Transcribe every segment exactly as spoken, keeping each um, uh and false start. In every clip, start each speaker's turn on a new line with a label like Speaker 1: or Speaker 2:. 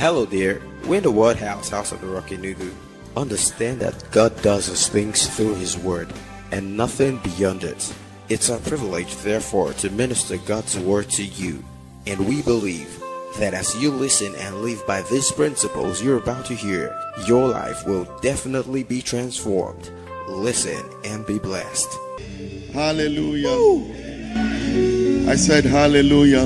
Speaker 1: Hello there, we're in the Word House, House of the Rock Enugu. Understand that God does his things through his word and nothing beyond it. It's our privilege, therefore, to minister God's word to you. And we believe that as you listen and live by these principles you're about to hear, your life will definitely be transformed. Listen and be blessed.
Speaker 2: Hallelujah. Woo. I said hallelujah.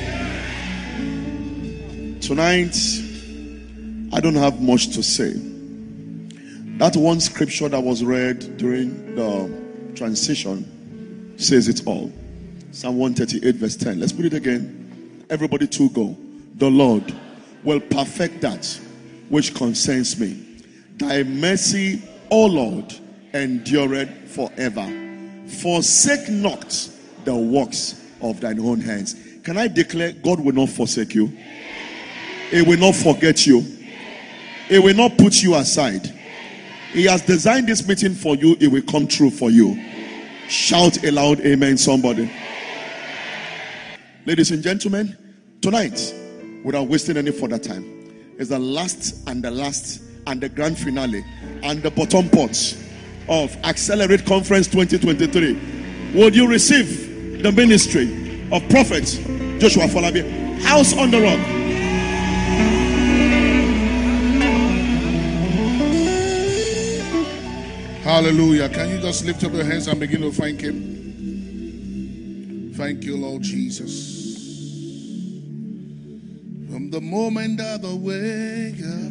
Speaker 2: Tonight, I don't have much to say. That one scripture that was read during the transition says it all. Psalm one thirty-eight verse ten. Let's put it again. Everybody to go. The Lord will perfect that which concerns me. Thy mercy, O Lord, endureth forever. Forsake not the works of thine own hands. Can I declare God will not forsake you? He will not forget you. He will not put you aside. He has designed this meeting for you. It will come true for you. Shout a loud amen, somebody. Ladies and gentlemen, tonight, without wasting any further time, is the last and the last and the grand finale and the bottom part of Accelerate Conference twenty twenty-three. Would you receive the ministry of Prophet Joshua Falabi, House on the Rock?
Speaker 3: Hallelujah. Can you just lift up your hands and begin to thank him? Thank you, Lord Jesus. From the moment that I wake up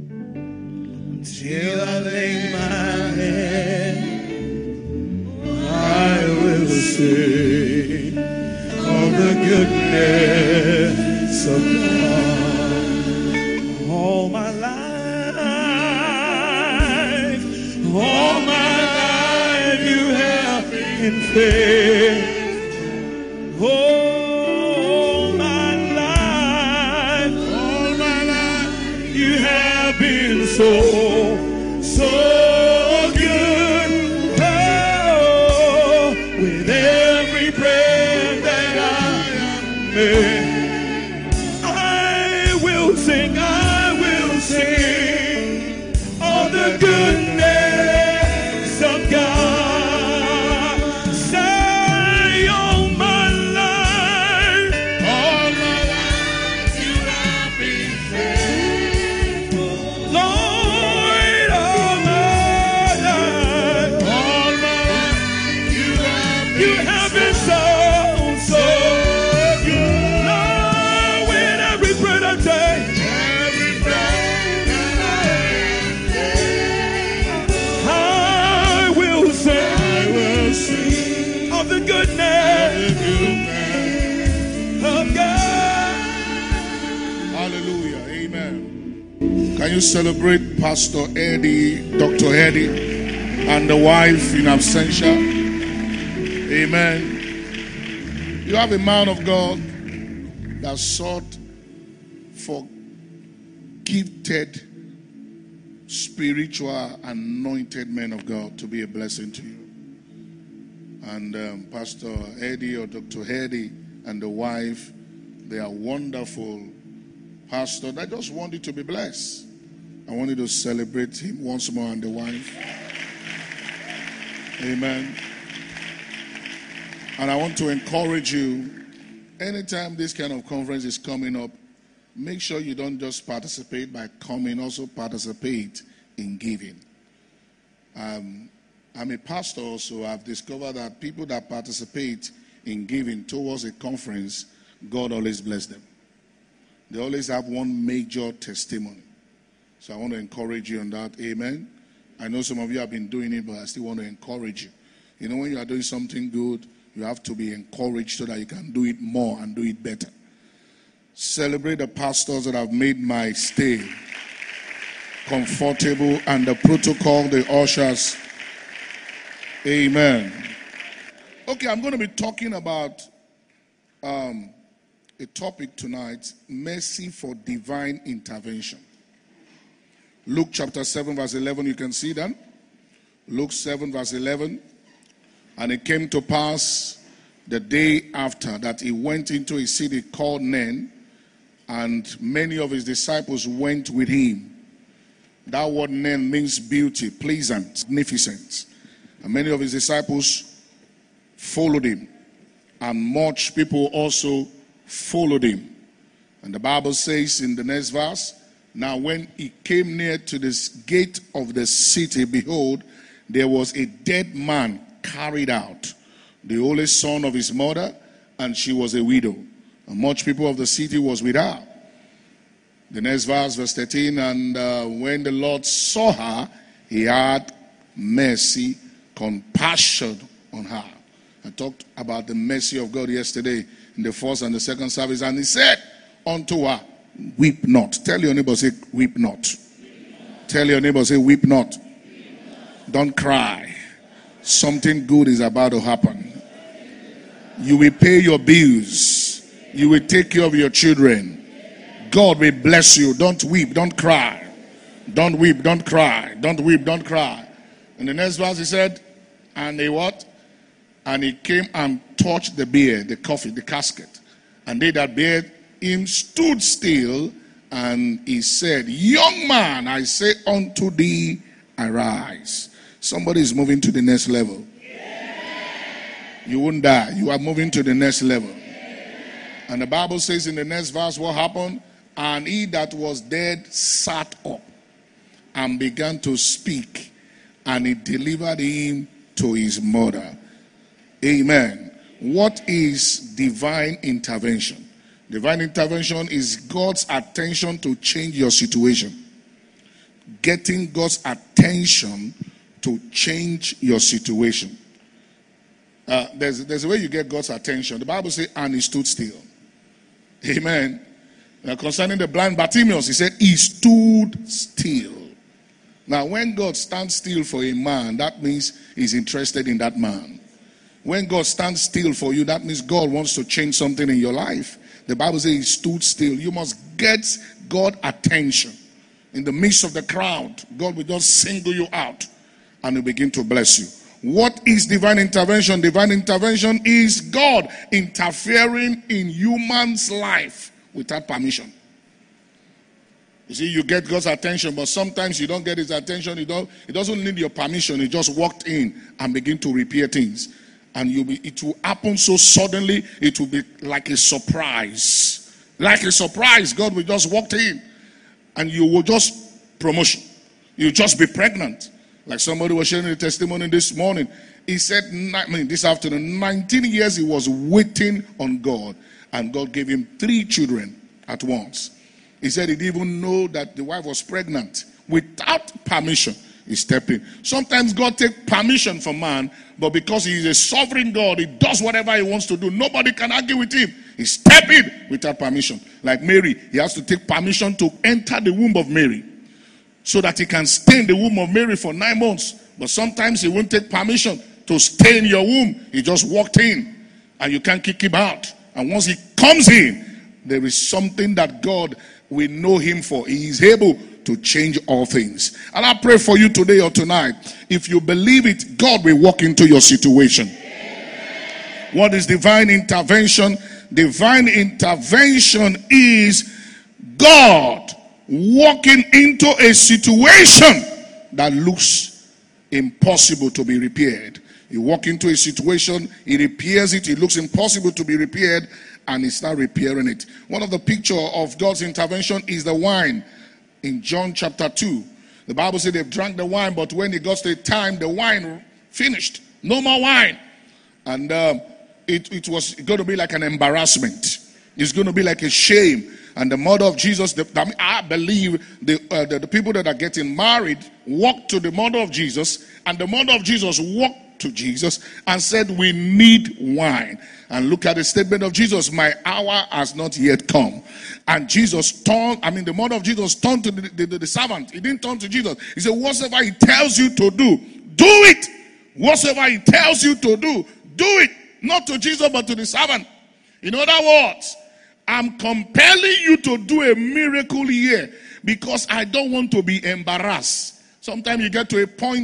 Speaker 3: till I lay my head, I will sing of the goodness of God. All my life, all my life you have been faithful. All my life, all my life you have been so, so good. Oh, with every breath that I am made, I will sing, I will sing of the goodness of God. Say, all my life, all my life you have been faithful. Lord, all my life, all my life you have been, you have been so, so good. Lord, with every breath I take, every breath that I take, I will sing, I will sing of the goodness of God. Hallelujah. Amen. Can you celebrate Pastor Eddie, Doctor Eddie, and the wife in absentia? Amen. You have a man of God that sought for gifted, spiritual, anointed men of God to be a blessing to you. And um, Pastor Eddie or Doctor Eddie and the wife, they are wonderful pastors. I just want you to be blessed. I want you to celebrate him once more and the wife. Amen. And I want to encourage you, anytime this kind of conference is coming up, make sure you don't just participate by coming, also participate in giving. Um, I'm a pastor also. I've discovered that people that participate in giving towards a conference, God always bless them. They always have one major testimony. So I want to encourage you on that. Amen. I know some of you have been doing it, but I still want to encourage you. You know, when you are doing something good, you have to be encouraged so that you can do it more and do it better. Celebrate the pastors that have made my stay comfortable and the protocol, the ushers. Amen. Okay, I'm going to be talking about um, a topic tonight, mercy for divine intervention. Luke chapter seven verse eleven, you can see that. Luke seven verse eleven. And it came to pass the day after that he went into a city called Nain, and many of his disciples went with him. That word name means beauty, pleasant, magnificent. And many of his disciples followed him. And much people also followed him. And the Bible says in the next verse, now when he came near to this gate of the city, behold, there was a dead man carried out, the only son of his mother, and she was a widow. And much people of the city was with her. The next verse, verse thirteen, and uh, when the Lord saw her, he had mercy, compassion on her. I talked about the mercy of God yesterday in the first and the second service, and he said unto her, weep not. Tell your neighbor, say, weep not. Weep not. Tell your neighbor, say, weep not. Weep not. Don't cry. Something good is about to happen. You will pay your bills. You will take care of your children. God will bless you. Don't weep, don't cry. Don't weep, don't cry. Don't weep, don't cry. In the next verse he said, and he what? And he came and touched the bier, the coffin, the casket. And they that bare him stood still, and he said, young man, I say unto thee, arise. Somebody is moving to the next level. You won't die. You are moving to the next level. And the Bible says in the next verse what happened? And he that was dead sat up and began to speak, and he delivered him to his mother. Amen. What is divine intervention? Divine intervention is God's attention to change your situation. Getting God's attention to change your situation. Uh, there's, there's a way you get God's attention. The Bible says, and he stood still. Amen. Now, concerning the blind Bartimaeus, he said, he stood still. Now, when God stands still for a man, that means he's interested in that man. When God stands still for you, that means God wants to change something in your life. The Bible says he stood still. You must get God's attention. In the midst of the crowd, God will just single you out and he'll begin to bless you. What is divine intervention? Divine intervention is God interfering in human's life without permission. You see, you get God's attention, but sometimes you don't get his attention. You don't, it doesn't need your permission. He just walked in and begin to repair things. And you'll be, it will happen so suddenly, it will be like a surprise. Like a surprise, God will just walk in. And you will just, promotion. You'll just be pregnant. Like somebody was sharing a testimony this morning. He said, I mean, this afternoon, nineteen years he was waiting on God. And God gave him three children at once. He said he didn't even know that the wife was pregnant. Without permission, he stepped in. Sometimes God takes permission from man, but because he is a sovereign God, he does whatever he wants to do. Nobody can argue with him. He stepped in without permission. Like Mary, he has to take permission to enter the womb of Mary, so that he can stay in the womb of Mary for nine months. But sometimes he won't take permission to stay in your womb. He just walked in, and you can't kick him out. And once he comes in, there is something that God will know him for. He is able to change all things. And I pray for you today or tonight, if you believe it, God will walk into your situation. What is divine intervention? Divine intervention is God walking into a situation that looks impossible to be repaired. You walk into a situation, he repairs it, it looks impossible to be repaired, and he starts repairing it. One of the pictures of God's intervention is the wine. In John chapter two, the Bible said they've drank the wine, but when it got to the time, the wine finished. No more wine. And um, it, it was going to be like an embarrassment. It's going to be like a shame. And the mother of Jesus, the, I believe the, uh, the, the people that are getting married walked to the mother of Jesus, and the mother of Jesus walked to Jesus and said, we need wine. And look at the statement of Jesus, my hour has not yet come. And Jesus turned, I mean the mother of Jesus turned to the, the, the, the servant. He didn't turn to Jesus. He said, whatsoever he tells you to do, do it. Whatsoever he tells you to do, do it. Not to Jesus, but to the servant. In other words, I'm compelling you to do a miracle here because I don't want to be embarrassed. Sometimes you get to a point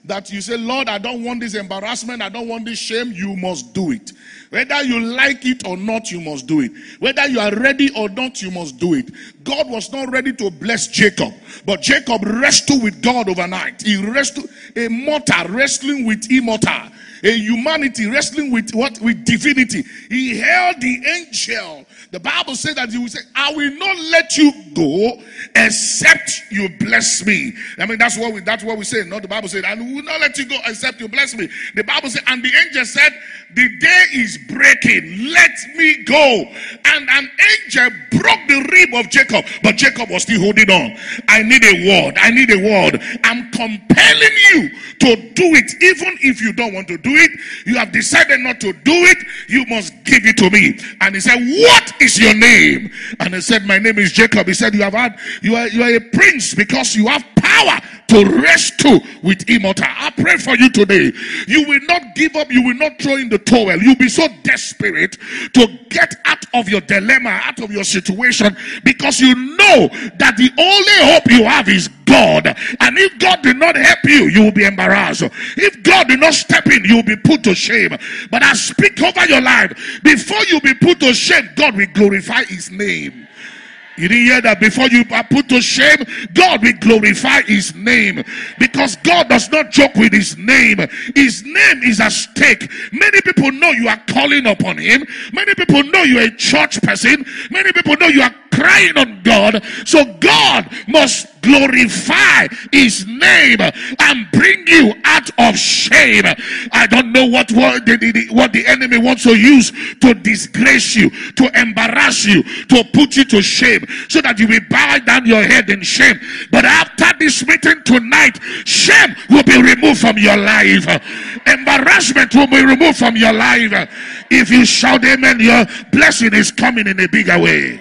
Speaker 3: that you say, Lord, I don't want this embarrassment, I don't want this shame, you must do it. Whether you like it or not, you must do it. Whether you are ready or not, you must do it. God was not ready to bless Jacob, but Jacob wrestled with God overnight. He wrestled, a mortal wrestling with immortal, a humanity wrestling with what? With divinity. He held the angel. The Bible says that he will say, I will not let you go except you bless me. I mean, that's what we that's what we say. Not the Bible said, I will not let you go except you bless me. The Bible said, and the angel said, the day is breaking, let me go. And an angel broke the rib of Jacob, but Jacob was still holding on. I need a word. I need a word. I'm compelling you to do it. Even if you don't want to do it, you have decided not to do it, you must give it to me. And he said, what is your name? And he said, my name is Jacob. He said, you have had, you are, you are a prince because you have power to wrestle with immortal. I pray for you today. You will not give up. You will not throw in the towel. You'll be so desperate to get out of your dilemma, out of your situation, because you know that the only hope you have is God. And if God did not help you, you will be embarrassed. If God did not step in, you will be put to shame. But I speak over your life. Before you be put to shame, God will glorify his name. You didn't hear that? Before you are put to shame, God will glorify his name. Because God does not joke with his name. His name is at stake. Many people know you are calling upon him. Many people know you are a church person. Many people know you are crying on God. So God must glorify his name and bring you out of shame. I don't know what, what, the, what the enemy wants to use to disgrace you, to embarrass you, to put you to shame, so that you will bow down your head in shame. But after this meeting tonight, shame will be removed from your life. Embarrassment will be removed from your life. If you shout amen, your blessing is coming in a bigger way.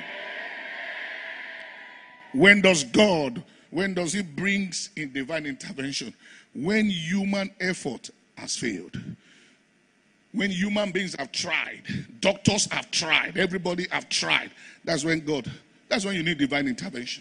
Speaker 3: When does God, when does he brings in divine intervention? When human effort has failed. When human beings have tried, doctors have tried, everybody have tried. That's when God, that's when you need divine intervention.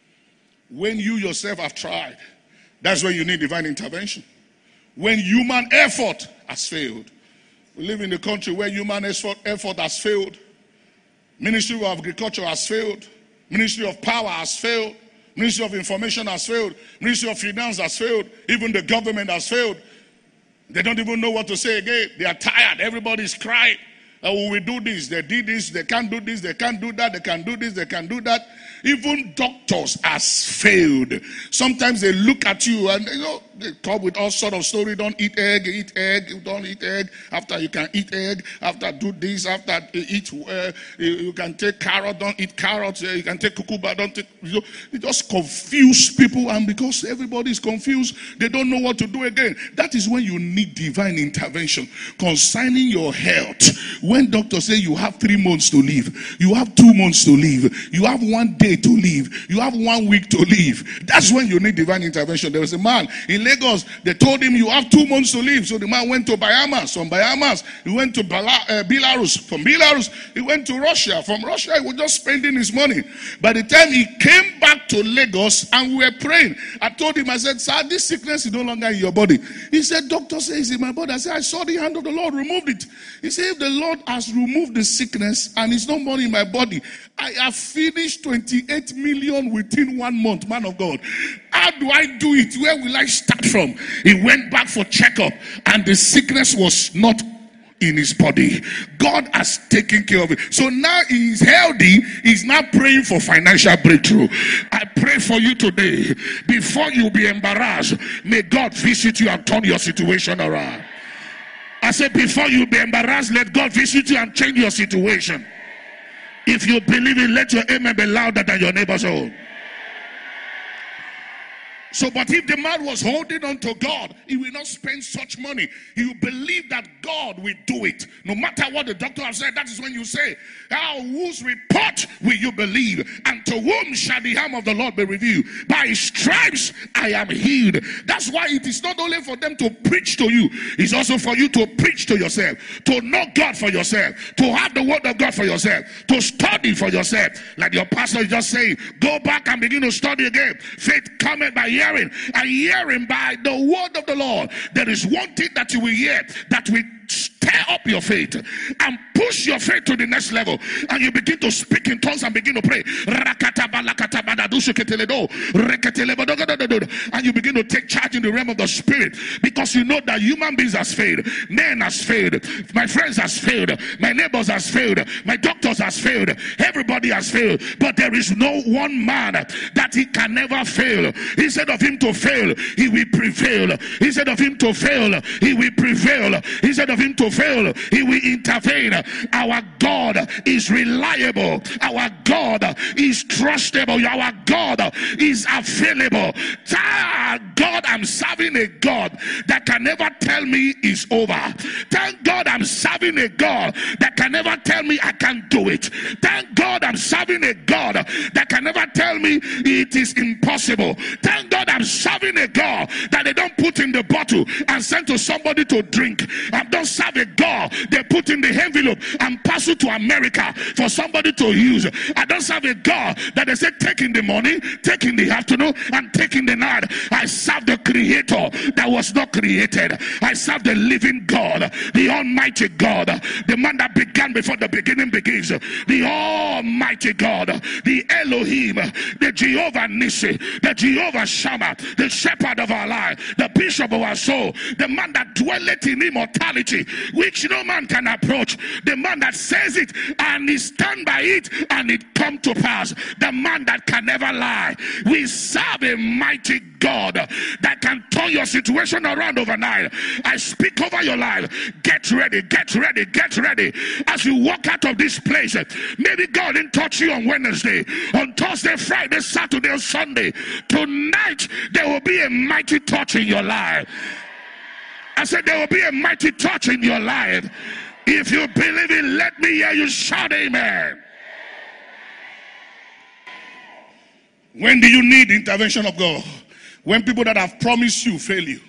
Speaker 3: When you yourself have tried, that's when you need divine intervention. When human effort has failed. We live in a country where human effort, effort has failed. Ministry of Agriculture has failed. Ministry of Power has failed. Ministry of Information has failed. Ministry of Finance has failed. Even the government has failed. They don't even know what to say again. They are tired. Everybody's crying. Oh, we do this. They did this. They can't do this. They can't do that. They can do this. They can do that. Even doctors has failed. Sometimes they look at you and you know they come with all sort of story. Don't eat egg. Eat egg. Don't eat egg. After you can eat egg. After do this. After eat. Uh, you can take carrot. Don't eat carrots. You can take cucumber. Don't take. You know, it just confuse people, and because everybody is confused, they don't know what to do again. That is when you need divine intervention concerning your health. When doctors say you have three months to live, you have two months to live, you have one day to live, you have one week to live, that's when you need divine intervention. There was a man in Lagos, they told him you have two months to live. So the man went to Bahamas. From Bahamas, he went to Bala, uh, Belarus. From Belarus, he went to Russia. From Russia, he was just spending his money. By the time he came back to Lagos and we were praying, I told him, I said, sir, this sickness is no longer in your body. He said, doctor says in my body. I said, I saw the hand of the Lord removed it. He said, if the Lord has removed the sickness and it's no more in my body, I have finished twenty-eight million within one month, man of God. How do I do it? Where will I start from? He went back for checkup and the sickness was not in his body. God has taken care of it. So now he is healthy. He's now praying for financial breakthrough. I pray for you today. Before you be embarrassed, may God visit you and turn your situation around. I said, before you be embarrassed, let God visit you and change your situation. If you believe it, let your amen be louder than your neighbor's own. So, but if the man was holding on to God, he will not spend such money. He will believe that God will do it. No matter what the doctor has said, that is when you say, how, whose report will you believe? And to whom shall the arm of the Lord be revealed? By his stripes I am healed. That's why it is not only for them to preach to you, it's also for you to preach to yourself, to know God for yourself, to have the word of God for yourself, to study for yourself. Like your pastor is just saying, go back and begin to study again. Faith cometh by hearing, hearing, and hearing by the word of the Lord. There is one thing that you will hear that will stir up your faith and push your faith to the next level, and you begin to speak in tongues and begin to pray, and you begin to take charge in the realm of the spirit, because you know that human beings has failed, men has failed, my friends has failed, my neighbors has failed, my doctors has failed, everybody has failed, but there is no one man that he can never fail. Instead of him to fail, he will prevail. Instead of him to fail, he will prevail. Instead of him to fail, he will intervene. Our God is reliable. Our God is trustable. Our God is available. Thank God I'm serving a God that can never tell me it's over. Thank God I'm serving a God that can never tell me I can't do it. Thank God I'm serving a God that can never tell me it is impossible. Thank God I'm serving a God that they don't put in the bottle and send to somebody to drink. I don't serve a God they put in the envelope and pass it to America for somebody to use. I don't serve a God that they say take in the morning, take in the afternoon, and take in the night. I serve the creator that was not created. I serve the living God, the almighty God, the man that began before the beginning begins, the almighty God, the Elohim, the Jehovah Nissi, the Jehovah Shammah, the shepherd of our life, the bishop of our soul, the man that dwelleth in immortality, which no man can approach, the man that says it and he stand by it and it come to pass, the man that can never lie. We serve a mighty God that can turn your situation around overnight. I speak over your life. Get ready, get ready, get ready. As you walk out of this place, maybe God didn't touch you on Wednesday, on Thursday, Friday, Saturday, or Sunday. Tonight, there will be a mighty touch in your life. I said there will be a mighty touch in your life. If you believe it, let me hear you shout amen. When do you need the intervention of God? When people that have promised you fail you.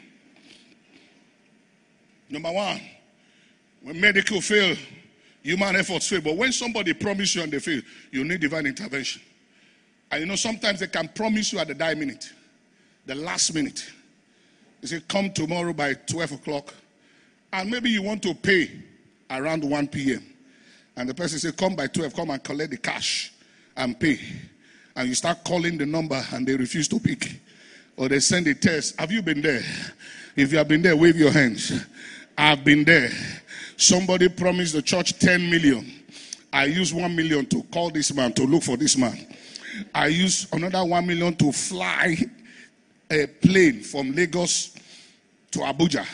Speaker 3: Number one, when medical fail, human efforts fail. But when somebody promises you and they fail, you need divine intervention. And you know, sometimes they can promise you at the die minute, the last minute. They say, come tomorrow by twelve o'clock. And maybe you want to pay around one p.m. And the person say, come by twelve, come and collect the cash and pay. And you start calling the number and they refuse to pick. Or they send a text. Have you been there? If you have been there, wave your hands. I've been there. Somebody promised the church ten million. I used one million to call this man, to look for this man. I used another one million to fly a plane from Lagos to Abuja.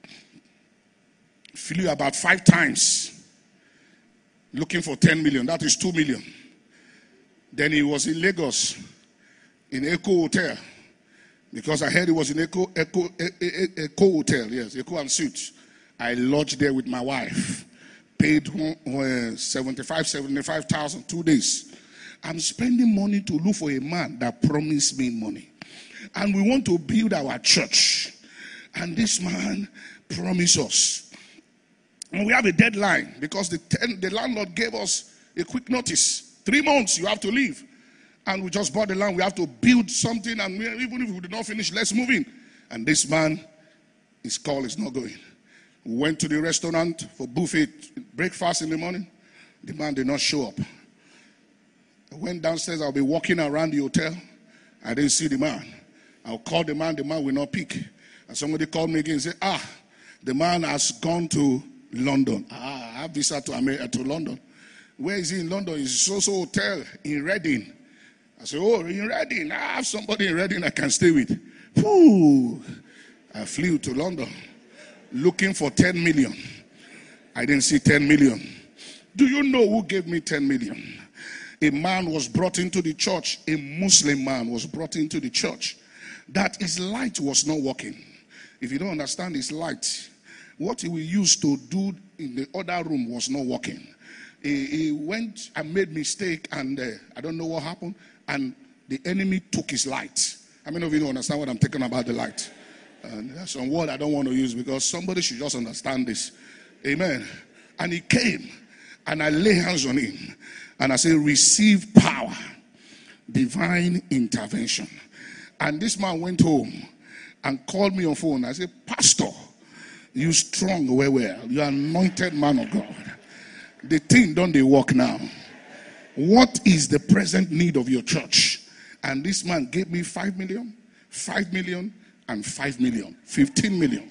Speaker 3: Flew about five times looking for ten million. That is two million. Then he was in Lagos in Echo Hotel, because I heard he was in Echo, Echo, Echo Hotel. Yes, Echo and Suites. I lodged there with my wife. Paid uh, seventy-five, seventy-five thousand, two days. I'm spending money to look for a man that promised me money. And we want to build our church. And this man promised us. And we have a deadline, because the, ten, the landlord gave us a quick notice. Three months, you have to leave. And we just bought the land. We have to build something. And we, even if we did not finish, let's move in. And this man, his call is not going. We went to the restaurant for buffet breakfast in the morning. The man did not show up. I went downstairs. I'll be walking around the hotel. I didn't see the man. I'll call the man. The man will not pick. And somebody called me again and said, ah, the man has gone to London. Ah, I have visa to America, to London. Where is he in London? He's also hotel in Reading. I said, oh, in Reading. I have somebody in Reading I can stay with. Whew. I flew to London looking for ten million. I didn't see ten million. Do you know who gave me ten million? A man was brought into the church. A Muslim man was brought into the church. That his light was not working. If you don't understand his light, what he will use to do in the other room was not working. He, he went and made mistake, and uh, I don't know what happened, and the enemy took his light. How many of you don't understand what I'm talking about, the light? And there's some word I don't want to use, because somebody should just understand this. Amen. And he came, and I lay hands on him, and I said, receive power, divine intervention. And this man went home and called me on phone. I said, Pastor, you strong, well, well. You anointed man of God. The thing don't they work now. What is the present need of your church? And this man gave me five million, five million, and five million, fifteen million.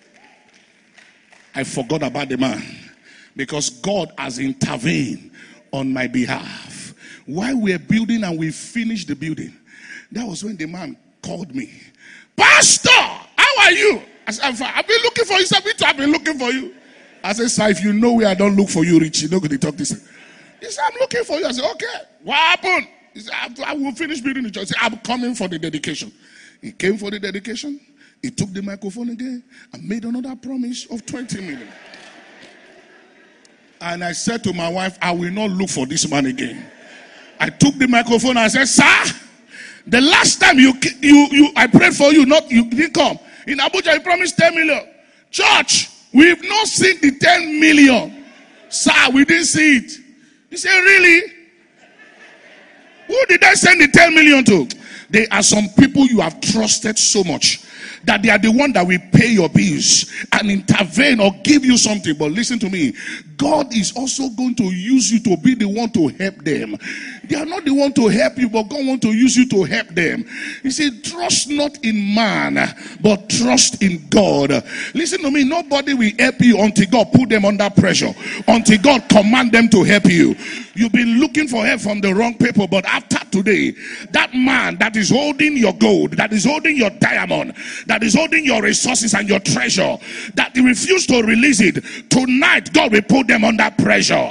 Speaker 3: I forgot about the man because God has intervened on my behalf. While we're building and we finished the building, that was when the man called me. Pastor, how are you? I said, I'm fine. I've been looking for you. I've been looking for you. I said, sir, if you know where I don't look for you, Rich, you're not going to talk this. He said, I'm looking for you. I said, okay. What happened? He said, I will finish building the church. He said, I'm coming for the dedication. He came for the dedication. He took the microphone again and made another promise of twenty million. And I said to my wife, I will not look for this man again. I took the microphone and I said, sir, the last time you, you, you, I prayed for you, not you didn't come. In Abuja, you promised ten million. Church, we've not seen the ten million. Sir, we didn't see it. He said, really? Who did I send the ten million to? There are some people you have trusted so much that they are the one that will pay your bills and intervene or give you something. But listen to me. God is also going to use you to be the one to help them. They are not the one to help you, but God wants to use you to help them. He said, trust not in man, but trust in God. Listen to me. Nobody will help you until God put them under pressure. Until God command them to help you. You've been looking for help from the wrong people, but after today, that man that is holding your gold, that is holding your diamond, that is holding your resources and your treasure, that you refuse to release it, tonight God will put them under pressure.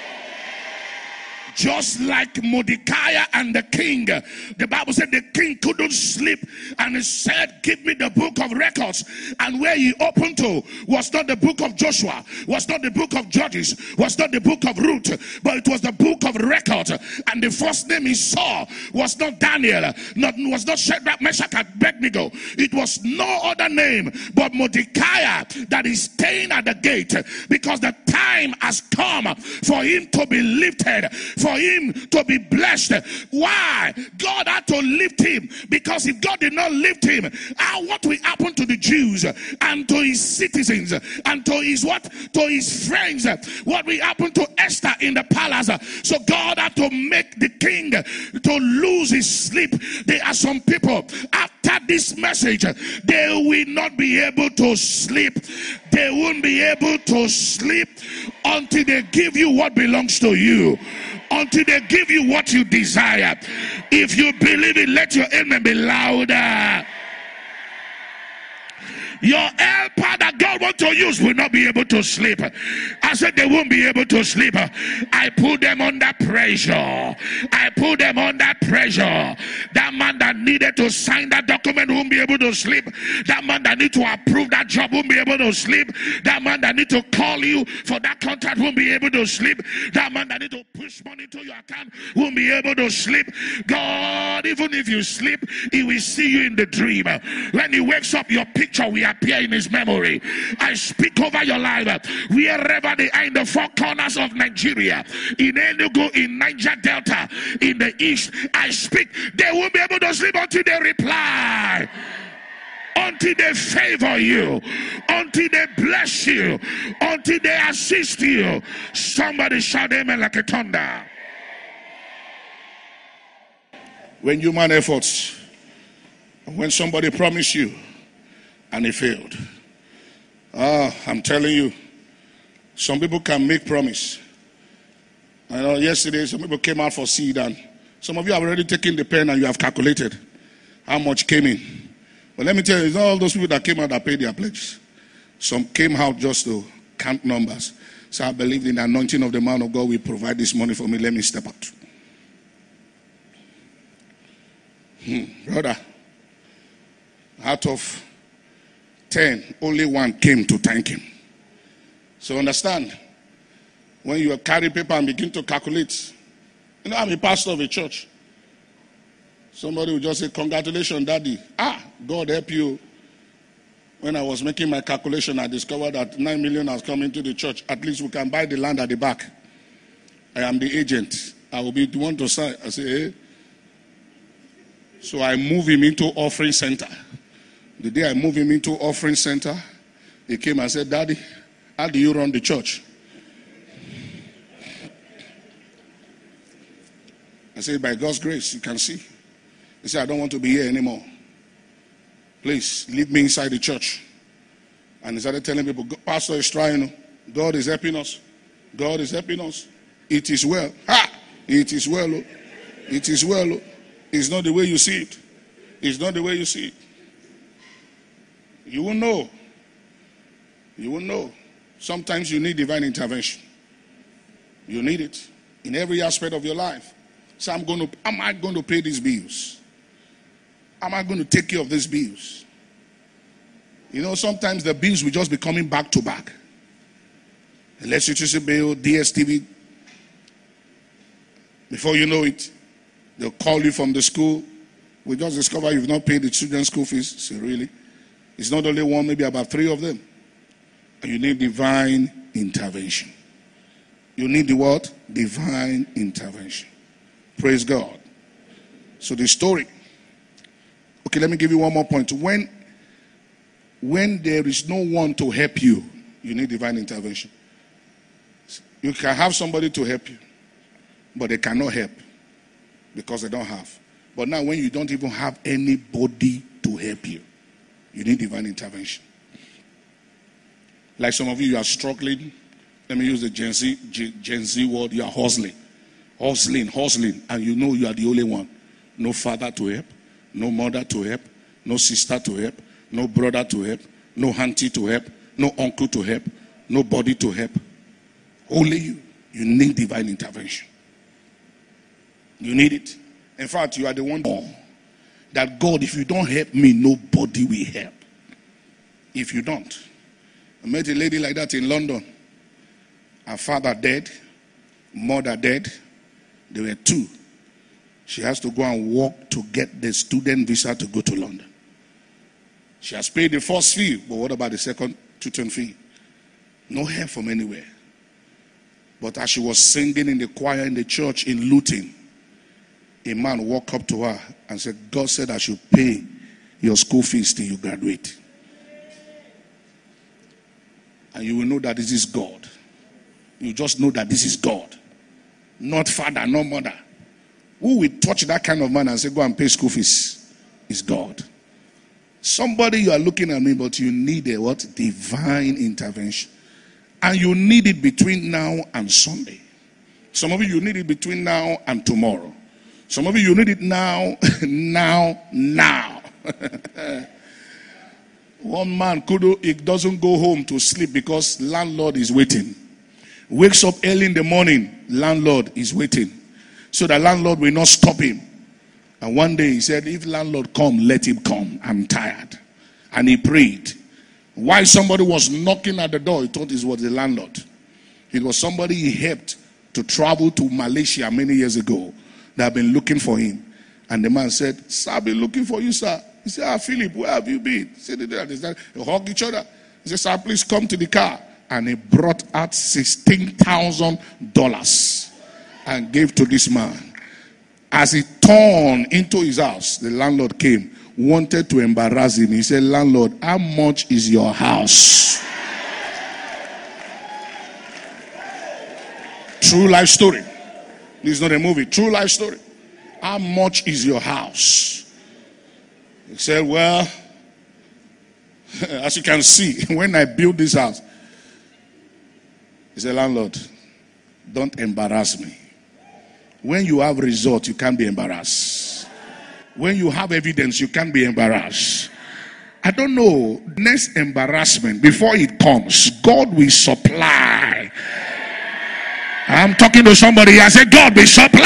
Speaker 3: Just like Mordecai and the king, the Bible said the king couldn't sleep, and he said, give me the book of records. And where he opened to was not the book of Joshua, was not the book of Judges, was not the book of Ruth, but it was the book of records. And the first name he saw was not Daniel, not, was not Shadrach, Meshach, and Abednego. It was no other name but Mordecai that is staying at the gate, because the time has come for him to be lifted, for him to be blessed. Why? God had to lift him, because if God did not lift him, how, what will happen to the Jews and to his citizens and to his what? To his friends? What will happen to Esther in the palace? So God had to make the king to lose his sleep. There are some people, after this message, they will not be able to sleep. They won't be able to sleep until they give you what belongs to you. Until they give you what you desire. If you believe it, let your amen be louder. Your helper that God wants to use will not be able to sleep. I said they won't be able to sleep. I put them under pressure. I put them under pressure. That man that needed to sign that document won't be able to sleep. That man that need to approve that job won't be able to sleep. That man that need to call you for that contract won't be able to sleep. That man that need to push money to your account won't be able to sleep. God, even if you sleep, he will see you in the dream. When he wakes up, your picture will appear in his memory. I speak over your life, wherever they are in the four corners of Nigeria, in Enugu, in Niger Delta, in the east, I speak, they won't be able to sleep until they reply, until they favor you, until they bless you, until they assist you. Somebody shout amen like a thunder. When human efforts, when somebody promised you and it failed. Ah, I'm telling you, some people can make promise. I know yesterday some people came out for seed, and some of you have already taken the pen and you have calculated how much came in. But let me tell you, it's not all those people that came out that paid their pledges. Some came out just to count numbers. So I believe in the anointing of the man of God will provide this money for me. Let me step out. Hmm, brother, out of ten, only one came to thank him. So understand, when you carry paper and begin to calculate, you know, I'm a pastor of a church. Somebody will just say, congratulations, daddy. Ah, God help you. When I was making my calculation, I discovered that nine million has come into the church. At least we can buy the land at the back. I am the agent. I will be the one to sign. I say, hey. So I move him into offering center. The day I move him into offering center, he came and said, Daddy, how do you run the church? I said, by God's grace, you can see. He said, I don't want to be here anymore. Please, leave me inside the church. And he started telling people, Pastor is trying. God is helping us. God is helping us. It is well. Ha! It is well. Oh. It is well. Oh. It's not the way you see it. It's not the way you see it. You will know. You will know. Sometimes you need divine intervention. You need it in every aspect of your life. So I'm going to, am I going to pay these bills? Am I going to take care of these bills? You know, sometimes the bills will just be coming back to back. Electricity bill, D S T V. Before you know it, they'll call you from the school. We just discover you've not paid the children's school fees. So really, it's not only one, maybe about three of them. And you need divine intervention. You need the what? Divine intervention. Praise God. So the story. Okay, let me give you one more point. When, when there is no one to help you, you need divine intervention. You can have somebody to help you, but they cannot help because they don't have. But now when you don't even have anybody to help you, you need divine intervention. Like some of you, you are struggling. Let me use the Gen Z, Gen Z word. You are hustling. Hustling, hustling. And you know you are the only one. No father to help. No mother to help. No sister to help. No brother to help. No auntie to help. No uncle to help. Nobody to help. Only you. You need divine intervention. You need it. In fact, you are the one that God, if you don't help me, nobody will help. If you don't. I met a lady like that in London. Her father dead. Mother dead. There were two. She has to go and work to get the student visa to go to London. She has paid the first fee, but what about the second tuition fee? No help from anywhere. But as she was singing in the choir in the church in Luton, a man walked up to her and said, God said I should pay your school fees till you graduate. And you will know that this is God. You just know that this is God. Not father, not mother. Who will touch that kind of man and say, go and pay school fees? Is God. Somebody, you are looking at me, but you need a what? Divine intervention. And you need it between now and Sunday. Some of you, you need it between now and tomorrow. Some of you, you need it now, now, now. One man, Kudo, it doesn't go home to sleep because landlord is waiting. Wakes up early in the morning, landlord is waiting. So the landlord will not stop him. And one day he said, if landlord come, let him come. I'm tired. And he prayed. While somebody was knocking at the door, he thought it was the landlord. It was somebody he helped to travel to Malaysia many years ago that had been looking for him. And the man said, sir, I've been looking for you, sir. He said, ah, Philip, where have you been? He said, they hug each other. He said, sir, please come to the car. And he brought out sixteen thousand dollars and gave to this man. As he turned into his house, the landlord came, wanted to embarrass him. He said, landlord, how much is your house? True life story. This is not a movie. True life story. How much is your house? He said, well, as you can see, when I built this house, he said, landlord, don't embarrass me. When you have result, you can't be embarrassed. When you have evidence, you can't be embarrassed. I don't know, next embarrassment, before it comes, God will supply. I'm talking to somebody, I said, God will supply.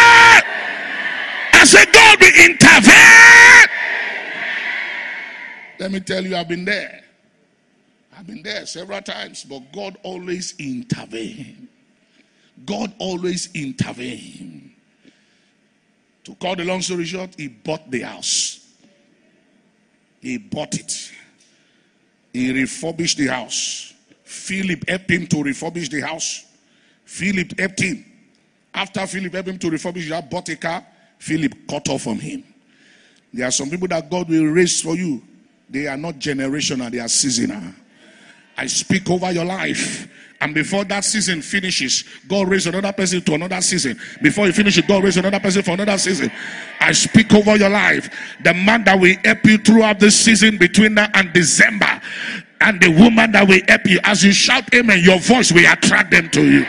Speaker 3: I said, God will intervene. Let me tell you, I've been there. I've been there several times, but God always intervened. God always intervened. To cut the long story short, he bought the house. He bought it. He refurbished the house. Philip helped him to refurbish the house. Philip helped him. After Philip helped him to refurbish the house, bought a car, Philip cut off from him. There are some people that God will raise for you. They are not generational, they are seasonal. I speak over your life. And before that season finishes, God raise another person to another season. Before you finish it, God raise another person for another season. I speak over your life. The man that will help you throughout this season between now and December, and the woman that will help you, as you shout amen, your voice will attract them to you.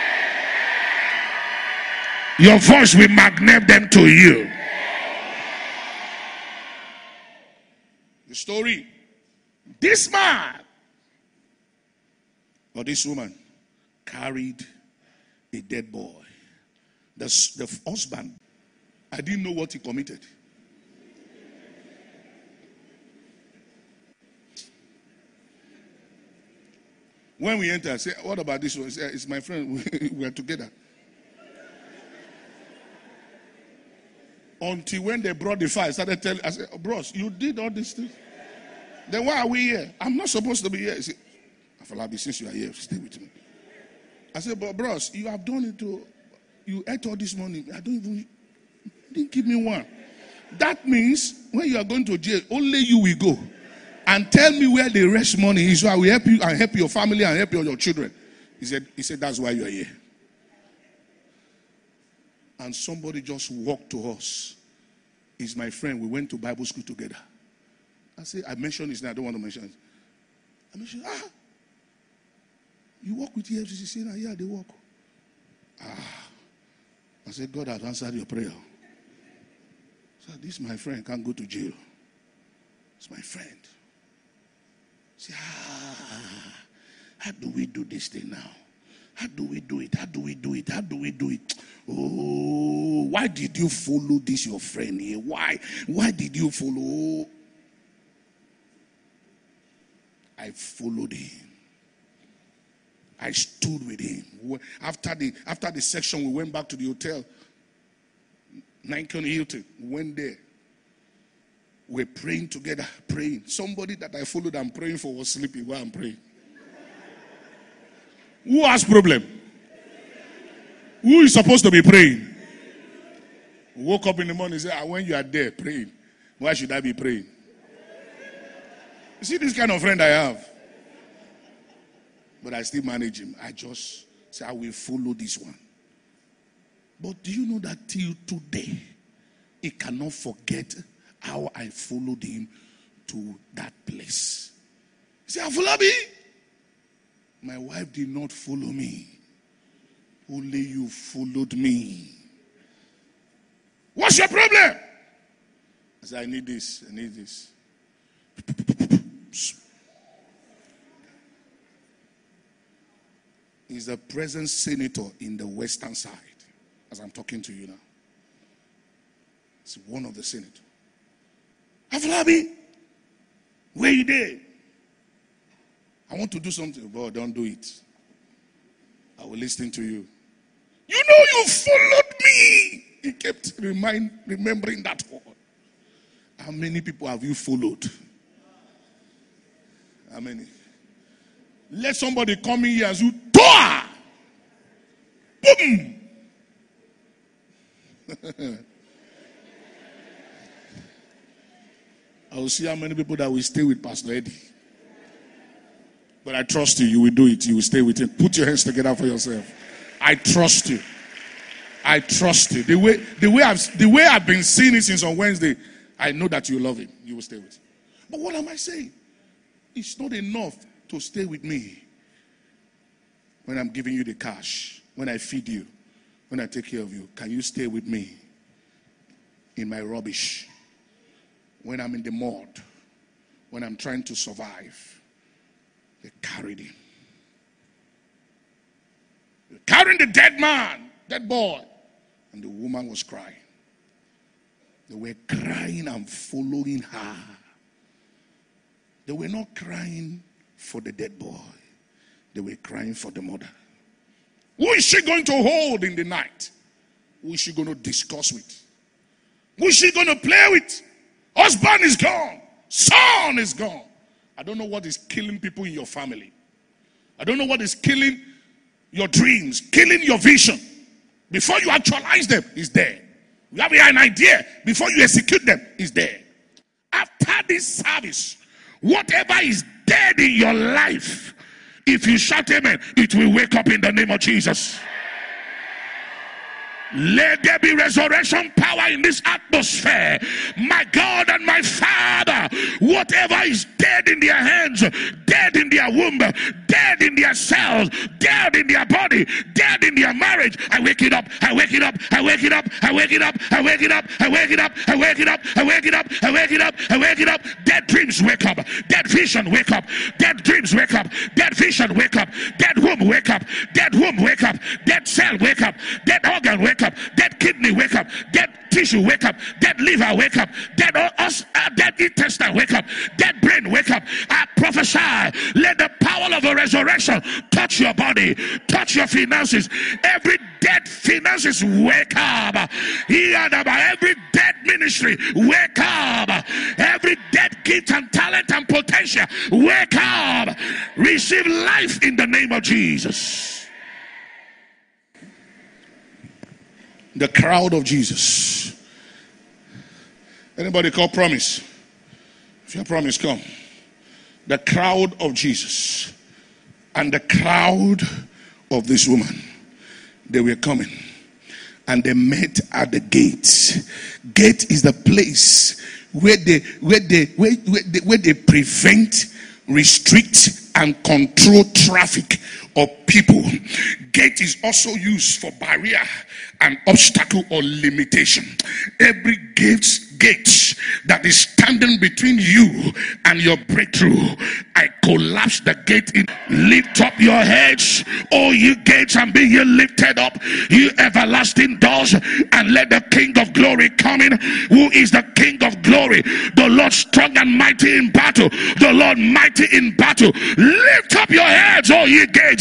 Speaker 3: Your voice will magnet them to you. The story. This man or this woman carried a dead boy. The, the husband, I didn't know what he committed. When we enter, I say, what about this one? He said, it's my friend. We are together. Until when they brought the fire, I started telling, I said, bros, you did all these things. Then why are we here? I'm not supposed to be here. He said, Afolabi, since you are here, stay with me. I said, but bros, you have done it to, you ate all this money. I don't even, didn't give me one. That means when you are going to jail, only you will go. And tell me where the rest money is, so I will help you and help your family and help your, your children. He said, he said, that's why you are here. And somebody just walked to us. He's my friend. We went to Bible school together. I said, I mentioned his name. I don't want to mention it. I mentioned, ah, you work with E F C C? He said, yeah, they work. Ah, I said, God has answered your prayer. So this my friend can't go to jail. It's my friend. Say, ah, how do we do this thing now? How do we do it? How do we do it? How do we do it? Oh, why did you follow this, your friend here? Why? Why did you follow? I followed him. I stood with him. After the after the section, we went back to the hotel. Nikon Hilton. We went there. We're praying together, praying. Somebody that I followed and praying for was sleeping while I'm praying. Who has problem? Who is supposed to be praying? We woke up in the morning and said, ah, when you are there praying, why should I be praying? You see this kind of friend I have. But I still manage him. I just say, I will follow this one. But do you know that till today, he cannot forget how I followed him to that place. He said, Afolabi, my wife did not follow me. Only you followed me. What's your problem? I said, I need this. I need this. He's the present senator in the western side, as I'm talking to you now. He's one of the senators. Afolabi, where you there? I want to do something. Bro, don't do it. I will listen to you. You know you followed me. He kept remind, remembering that word. How many people have you followed? How many? Let somebody come in here and you toa. Boom. I will see how many people that will stay with Pastor Eddie. But I trust you. You will do it. You will stay with him. Put your hands together for yourself. I trust you. I trust you. The way, the way I've, the way I've been seeing it since on Wednesday, I know that you love him. You will stay with him. But what am I saying? It's not enough to stay with me when I'm giving you the cash, when I feed you, when I take care of you. Can you stay with me in my rubbish? When I'm in the mud, when I'm trying to survive? They carried him. They're carrying the dead man, dead boy. And the woman was crying. They were crying and following her. They were not crying for the dead boy. They were crying for the mother. Who is she going to hold in the night? Who is she going to discuss with? Who is she going to play with? Husband is gone. Son is gone. I don't know what is killing people in your family. I don't know what is killing your dreams, killing your vision. Before you actualize them, it's there. You have an idea. Before you execute them, it's there. after this service, whatever is dead in your life, if you shout amen, it will wake up in the name of Jesus. Let there be resurrection power in this atmosphere. My God and my Father, whatever is dead in their hands, dead in their womb, dead in their cells, dead in their body, dead in their marriage, I wake it up, I wake it up, I wake it up, I wake it up, I wake it up, I wake it up, I wake it up, I wake it up, I wake it up, I wake it up. Dead dreams wake up, dead vision wake up, dead dreams wake up, dead vision wake up, dead womb wake up, dead womb wake up, dead cell wake up, dead organ wake up, dead kidney wake up, dead tissue wake up, dead liver wake up, dead us, uh, dead intestine wake up, dead brain wake up. I prophesy, let the power of the resurrection touch your body, touch your finances. Every dead finances wake up. Every dead ministry wake up. Every dead gift and talent and potential wake up. Receive life in the name of Jesus. The crowd of Jesus. Anybody call promise? If your promise, come. The crowd of Jesus and the crowd of this woman, they were coming and they met at the gate. Gate is the place where they where they where, where they, where they prevent, restrict and control traffic of people. Gate is also used for barrier and obstacle or limitation. Every gate gate that is standing between you and your breakthrough, I collapse the gate in. Lift up your heads, all you gates, and be ye lifted up, you everlasting doors, and let the King of glory come in. Who is the King of glory? The Lord strong and mighty in battle, the Lord mighty in battle. Lift up your heads, all ye gates.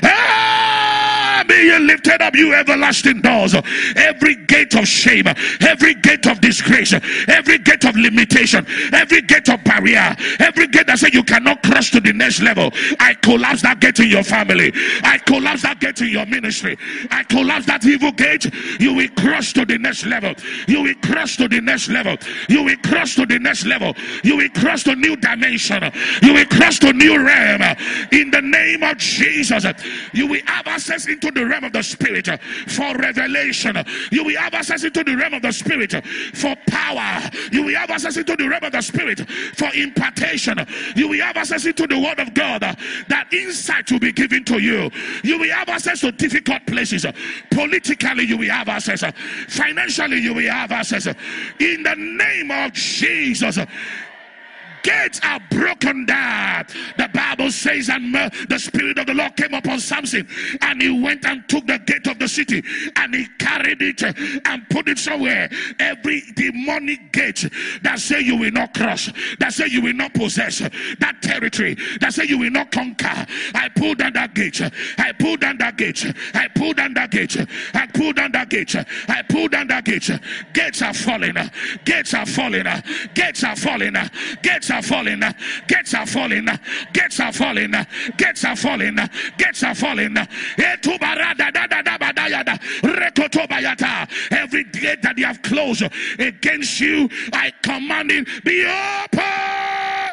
Speaker 3: Ah, be ye lifted up, you everlasting doors. Every gate of shame, every gate of disgrace, every gate of limitation, every gate of barrier, every gate that says you cannot cross to the next level, I collapse that gate in your family. I collapse that gate in your ministry. I collapse that evil gate. You will cross to the next level. You will cross to the next level. You will cross to the next level. You will cross to new dimension. You will cross to new realm. In the name of Jesus, you will have access into the realm of the spirit for revelation. You will have access into the realm of the spirit for power. You will have access into the realm of the spirit for impartation. You will have access into the word of God. That insight will be given to you. You will have access to difficult places. Politically, you will have access. Financially, you will have access. In the name of Jesus, gates are broken down. The Bible says, and the Spirit of the Lord came upon Samson, and he went and took the gate of the city, and he carried it and put it somewhere. Every demonic gate that say you will not cross, that say you will not possess that territory, that say you will not conquer, I pull down that gate. I pull down that gate. I pull down that gate. I pull down that gate. I pull down that gate. Gates are falling. Gates are falling. Gates are falling. Gates are falling, gates are falling, gates are falling, gates are falling, gates are falling. Every gate that they have closed against you, I command it, be open.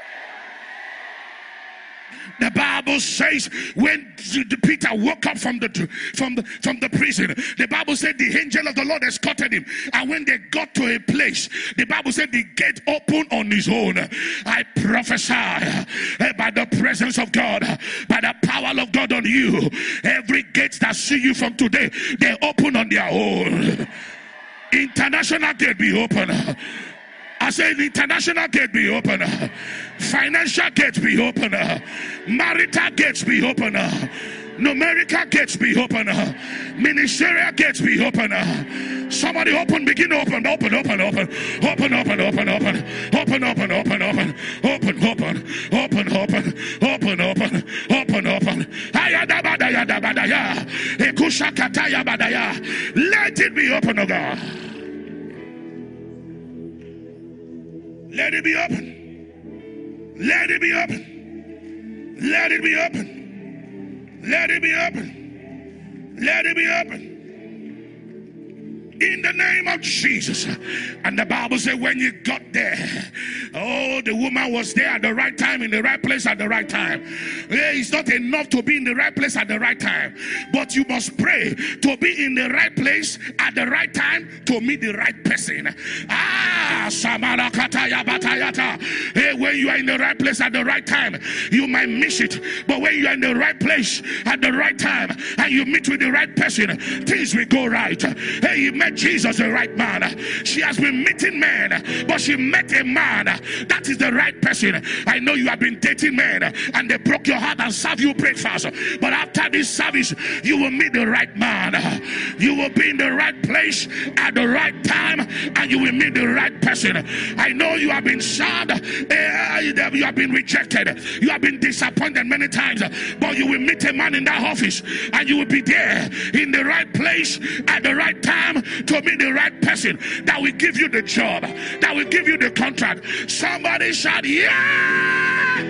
Speaker 3: The Bible says when Peter woke up from the from the from the prison, the Bible said the angel of the Lord escorted him, and when they got to a place, the Bible said the gate opened on his own. I prophesy by the presence of God, by the power of God on you, every gate that see you from today, they open on their own. International gate be open. I say the international gate be open. Financial gates be open. Marital gates be open. Numerical gates be open. Ministerial gates be open. Somebody open, begin to open, open, open, open, open, open, open, open, open, open, open, open, open, open, open, open, open, open, open, open. Ayadabadayadabadaya. Ekushakatayabadaya. Let it be open, oh God. Let it be open. Let it be open. Let it be open. Let it be open. Let it be open. in the name of Jesus. And the Bible said when you got there, oh, the woman was there at the right time, in the right place at the right time. It's not enough to be in the right place at the right time, but you must pray to be in the right place at the right time to meet the right person. Ah, hey, when you are in the right place at the right time, you might miss it, but when you are in the right place at the right time and you meet with the right person, things will go right. Hey, you met Jesus, the right man. She has been meeting men, but she met a man that is the right person. I know you have been dating men and they broke your heart and serve you breakfast, but after this service you will meet the right man. You will be in the right place at the right time and you will meet the right person. I know you have been sad, you have been rejected, you have been disappointed many times, but you will meet a man in that office and you will be there in the right place at the right time to meet the right person that will give you the job, that will give you the contract. Somebody shout, yeah!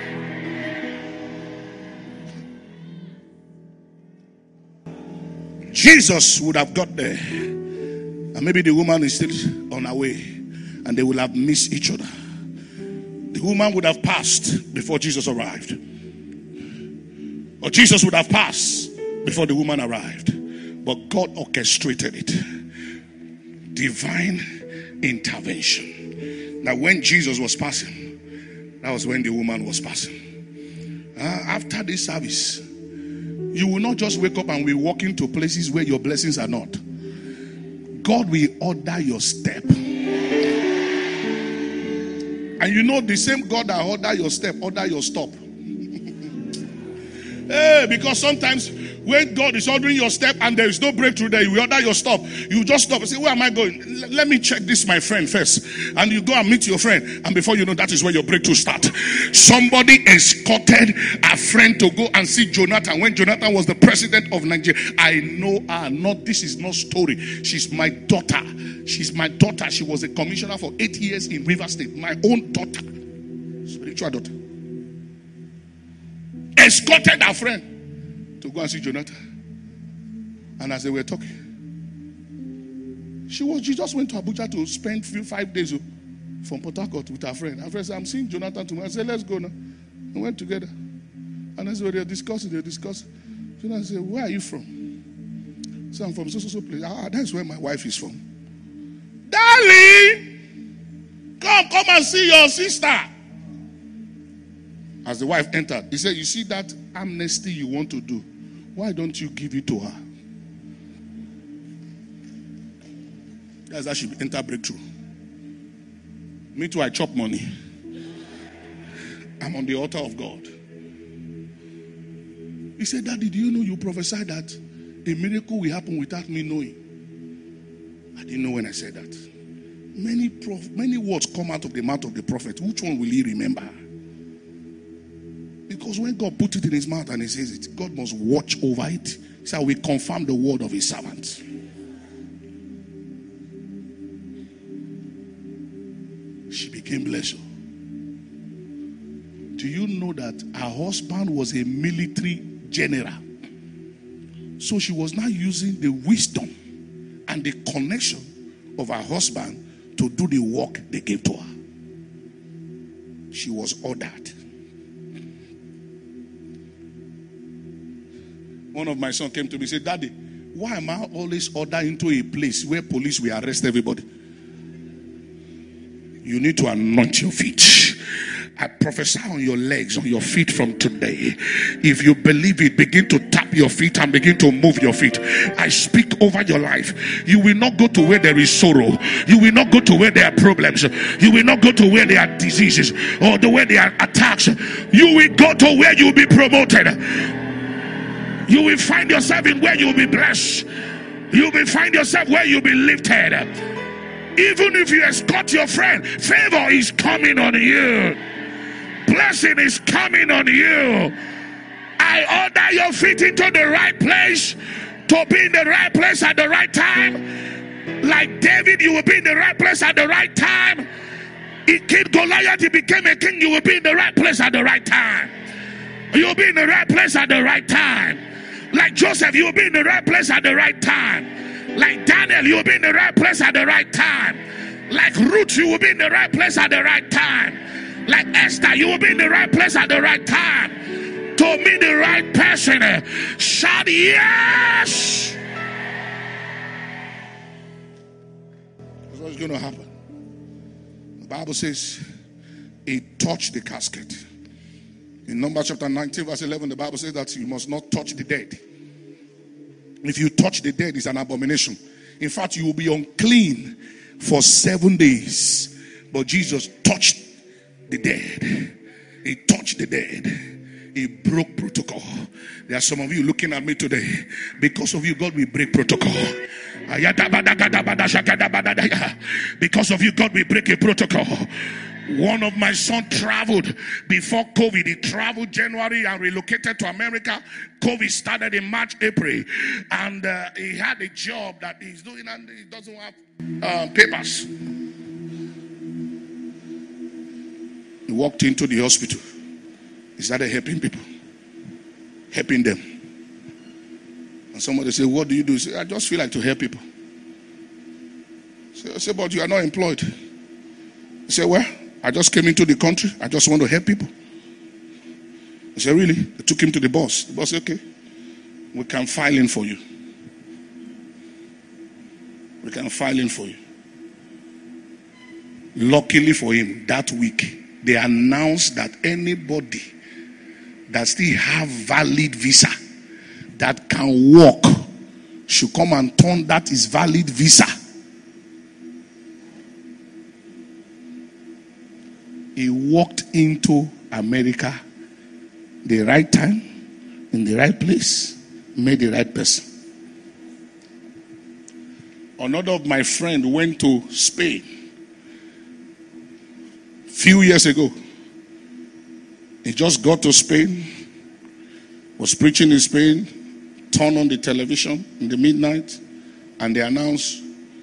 Speaker 3: Jesus would have got there, and maybe the woman is still on her way, and they will have missed each other. The woman would have passed before Jesus arrived, or Jesus would have passed before the woman arrived. But God orchestrated it. Divine intervention. Now when Jesus was passing, that was when the woman was passing. Uh, after this service, you will not just wake up and be walking to places where your blessings are not. God will order your step. And you know the same God that order your step, order your stop. Hey, because sometimes when God is ordering your step and there is no breakthrough there, you order your stop. You just stop and say, where am I going? L- let me check this, my friend, first. And you go and meet your friend. And before you know, that is where your breakthrough starts. Somebody escorted a friend to go and see Jonathan when Jonathan was the president of Nigeria. I know her. Not, this is not story. She's my daughter. She's my daughter. She was a commissioner for eight years in River State. My own daughter. Spiritual daughter. Escorted a friend to go and see Jonathan. And as they were talking, she was she just went to Abuja to spend five days from Port Harcourt with her friend. Her friend said, I'm seeing Jonathan tomorrow. I said, let's go now. We went together. And as they were discussing, they discussed. Jonathan said, where are you from? So I'm from so so so place. Ah, that's where my wife is from. Darling, come, come and see your sister. As the wife entered, he said, you see that amnesty you want to do, why don't you give it to her? That's how she entered breakthrough. Me too, I chop money. I'm on the altar of God. He said, Daddy, do you know you prophesied that a miracle will happen without me knowing? I didn't know when I said that. Many prof- many words come out of the mouth of the prophet. Which one will he remember? Because when God put it in his mouth and he says it, God must watch over it. So we confirm the word of his servant. She became blessed. Do you know that her husband was a military general? So she was now using the wisdom and the connection of her husband to do the work they gave to her. She was ordered. One of my sons came to me and said, Daddy, why am I always ordered into a place where police will arrest everybody? You need to anoint your feet. I prophesy on your legs, on your feet from today. If you believe it, begin to tap your feet and begin to move your feet. I speak over your life. You will not go to where there is sorrow. You will not go to where there are problems. You will not go to where there are diseases or the where there are attacks. You will go to where you will be promoted. You will find yourself in where you will be blessed. You will find yourself where you will be lifted. Even if you escort your friend, favor is coming on you. Blessing is coming on you. I order your feet into the right place to be in the right place at the right time. Like David, you will be in the right place at the right time. If King Goliath he became a king, you will be in the right place at the right time. You will be in the right place at the right time. Like Joseph, you will be in the right place at the right time. Like Daniel, you will be in the right place at the right time. Like Ruth, you will be in the right place at the right time. Like Esther, you will be in the right place at the right time. To meet the right person, shout yes. That's what's going to happen. The Bible says he touched the casket. In Numbers chapter nineteen verse eleven, the Bible says that you must not touch the dead. If you touch the dead, it's an abomination. In fact, you will be unclean for seven days. But Jesus touched the dead. He touched the dead. He broke protocol. There are some of you looking at me today. Because of you, God will break protocol. Because of you, God will break a protocol. One of my sons traveled before COVID. He traveled January and relocated to America. COVID started in March, April. And uh, he had a job that he's doing and he doesn't have uh, papers. He walked into the hospital. He started helping people. Helping them. And somebody said, what do you do? He said, I just feel like to help people. I said, but you are not employed. He said, well, I just came into the country. I just want to help people. I said, really? They took him to the boss. The boss said, okay, we can file in for you. We can file in for you. Luckily for him, that week, they announced that anybody that still have valid visa that can work should come and turn that is valid visa. He walked into America the right time, in the right place, made the right person. Another of my friends went to Spain a few years ago. He just got to Spain, was preaching in Spain, turned on the television in the midnight, and they announced,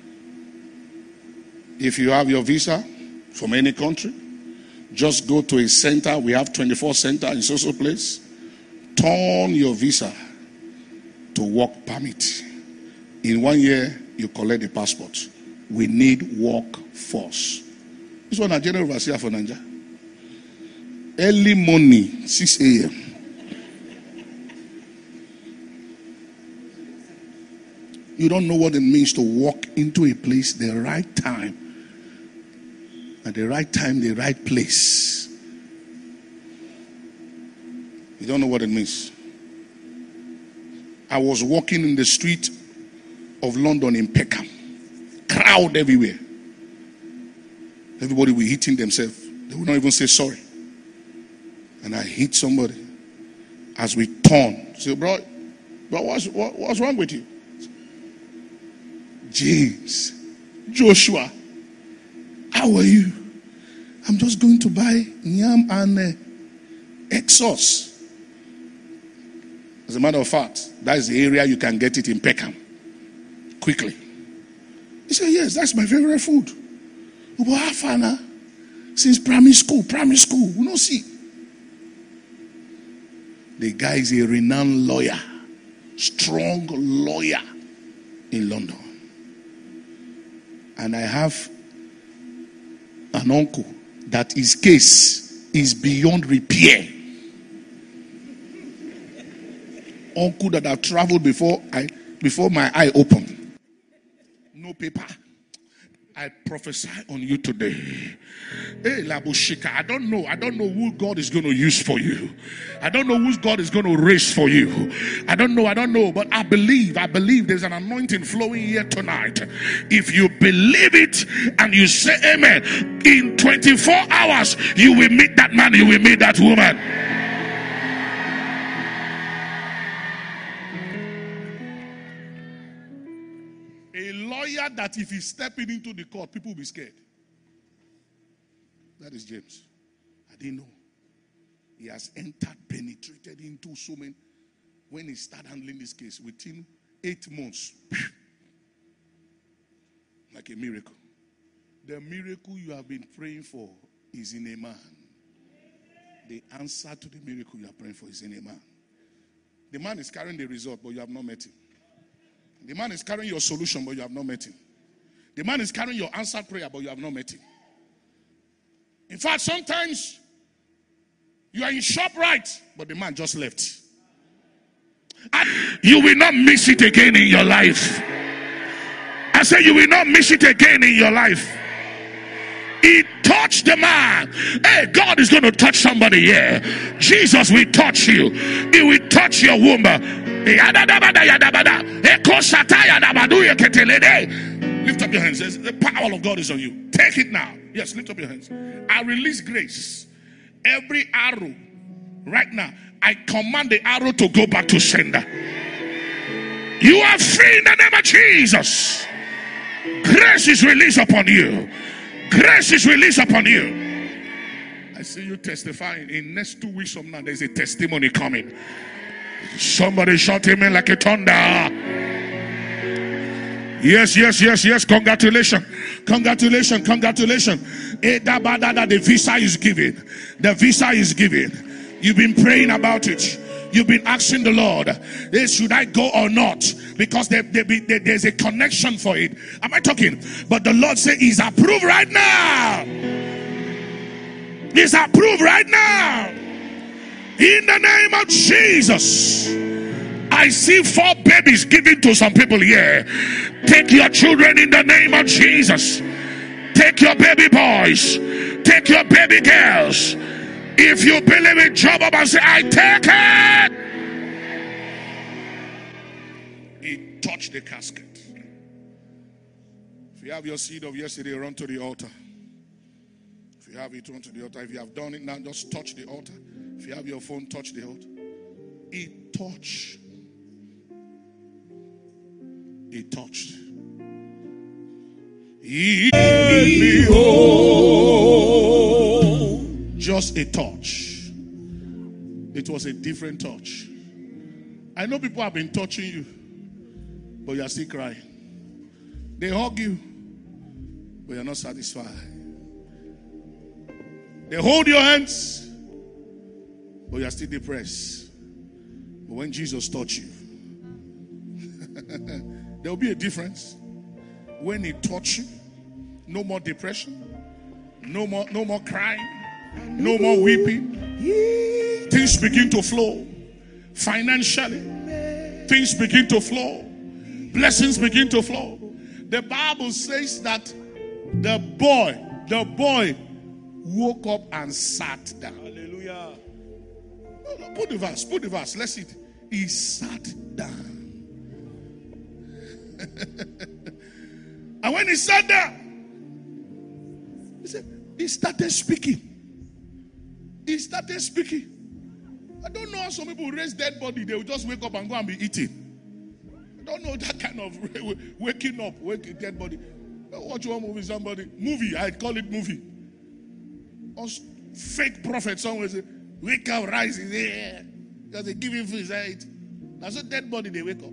Speaker 3: if you have your visa from any country, just go to a center. We have twenty-four center in social place. Turn your visa to work permit. In one year, you collect the passport. We need workforce. This one, a general overseer for Nigeria. Early morning, six a.m. You don't know what it means to walk into a place the right time. At the right time, the right place. You don't know what it means. I was walking in the street of London in Peckham. Crowd everywhere. Everybody were hitting themselves. They would not even say sorry. And I hit somebody. As we turned, say, bro, bro what's, what, what's wrong with you? James, Joshua, how are you? I'm just going to buy yam and uh, Exos. As a matter of fact, that is the area you can get it in Peckham. Quickly. He said, yes, that's my favorite food. But how far now? Since primary school, primary school, we don't see. The guy is a renowned lawyer, strong lawyer in London. And I have an uncle that his case is beyond repair. Uncle that I've traveled before I before my eye opened. No paper. I prophesy on you today. Hey, Labushika, I don't know. I don't know who God is going to use for you. I don't know who God is going to raise for you. I don't know. I don't know. But I believe, I believe there's an anointing flowing here tonight. If you believe it and you say amen, in twenty-four hours, you will meet that man, you will meet that woman. That if he's stepping into the court, people will be scared. That is James. I didn't know. He has entered, penetrated into so many. When he started handling this case, within eight months, like a miracle. The miracle you have been praying for is in a man. The answer to the miracle you are praying for is in a man. The man is carrying the result, but you have not met him. The man is carrying your solution, but you have not met him. The man is carrying your answered prayer, but you have not met him. In fact, sometimes you are in ShopRite, but the man just left. And you will not miss it again in your life. I say you will not miss it again in your life. He touched the man. Hey, God is going to touch somebody here. Jesus will touch you. He will touch your womb. Lift up your hands. The power of God is on you. Take it now. Yes, lift up your hands. I release grace. Every arrow right now, I command the arrow to go back to sender. You are free in the name of Jesus. Grace is released upon you. Grace is released upon you. I see you testifying. In next two weeks from now, there's a testimony coming. Somebody shout amen like a thunder. Yes, yes, yes, yes. Congratulations. Congratulations. Congratulations. The visa is given. The visa is given. You've been praying about it. You've been asking the Lord, hey, should I go or not? Because there, there be, there, there's a connection for it. Am I talking? But the Lord said he's approved right now. He's approved right now. In the name of Jesus. I see four babies given to some people here. Take your children in the name of Jesus. Take your baby boys. Take your baby girls. If you believe in Job, and say, I take it. He touched the casket. If you have your seed of yesterday, run to the altar. If you have it, run to the altar. If you have done it now, just touch the altar. If you have your phone, touch the altar. He touched. He touched. He just a touch. It was a different touch. I know people have been touching you, but you are still crying. They hug you, but you're not satisfied. They hold your hands, but you are still depressed. But when Jesus touched you, there will be a difference. When he touched you, no more depression, no more, no more crying, no more weeping. Things begin to flow financially. Things begin to flow. Blessings begin to flow. The Bible says that the boy, the boy woke up and sat down. Hallelujah. Put the verse, put the verse. Let's see it. He sat down. And when he sat down, he said, he started speaking. He started speaking. I don't know how some people raise dead body. They will just wake up and go and be eating. I don't know that kind of waking up, waking dead body. Watch one movie, somebody. Movie, I call it movie. Or fake prophet somewhere say, wake up, rise is there. Because they give him food, right? That's a dead body, they wake up.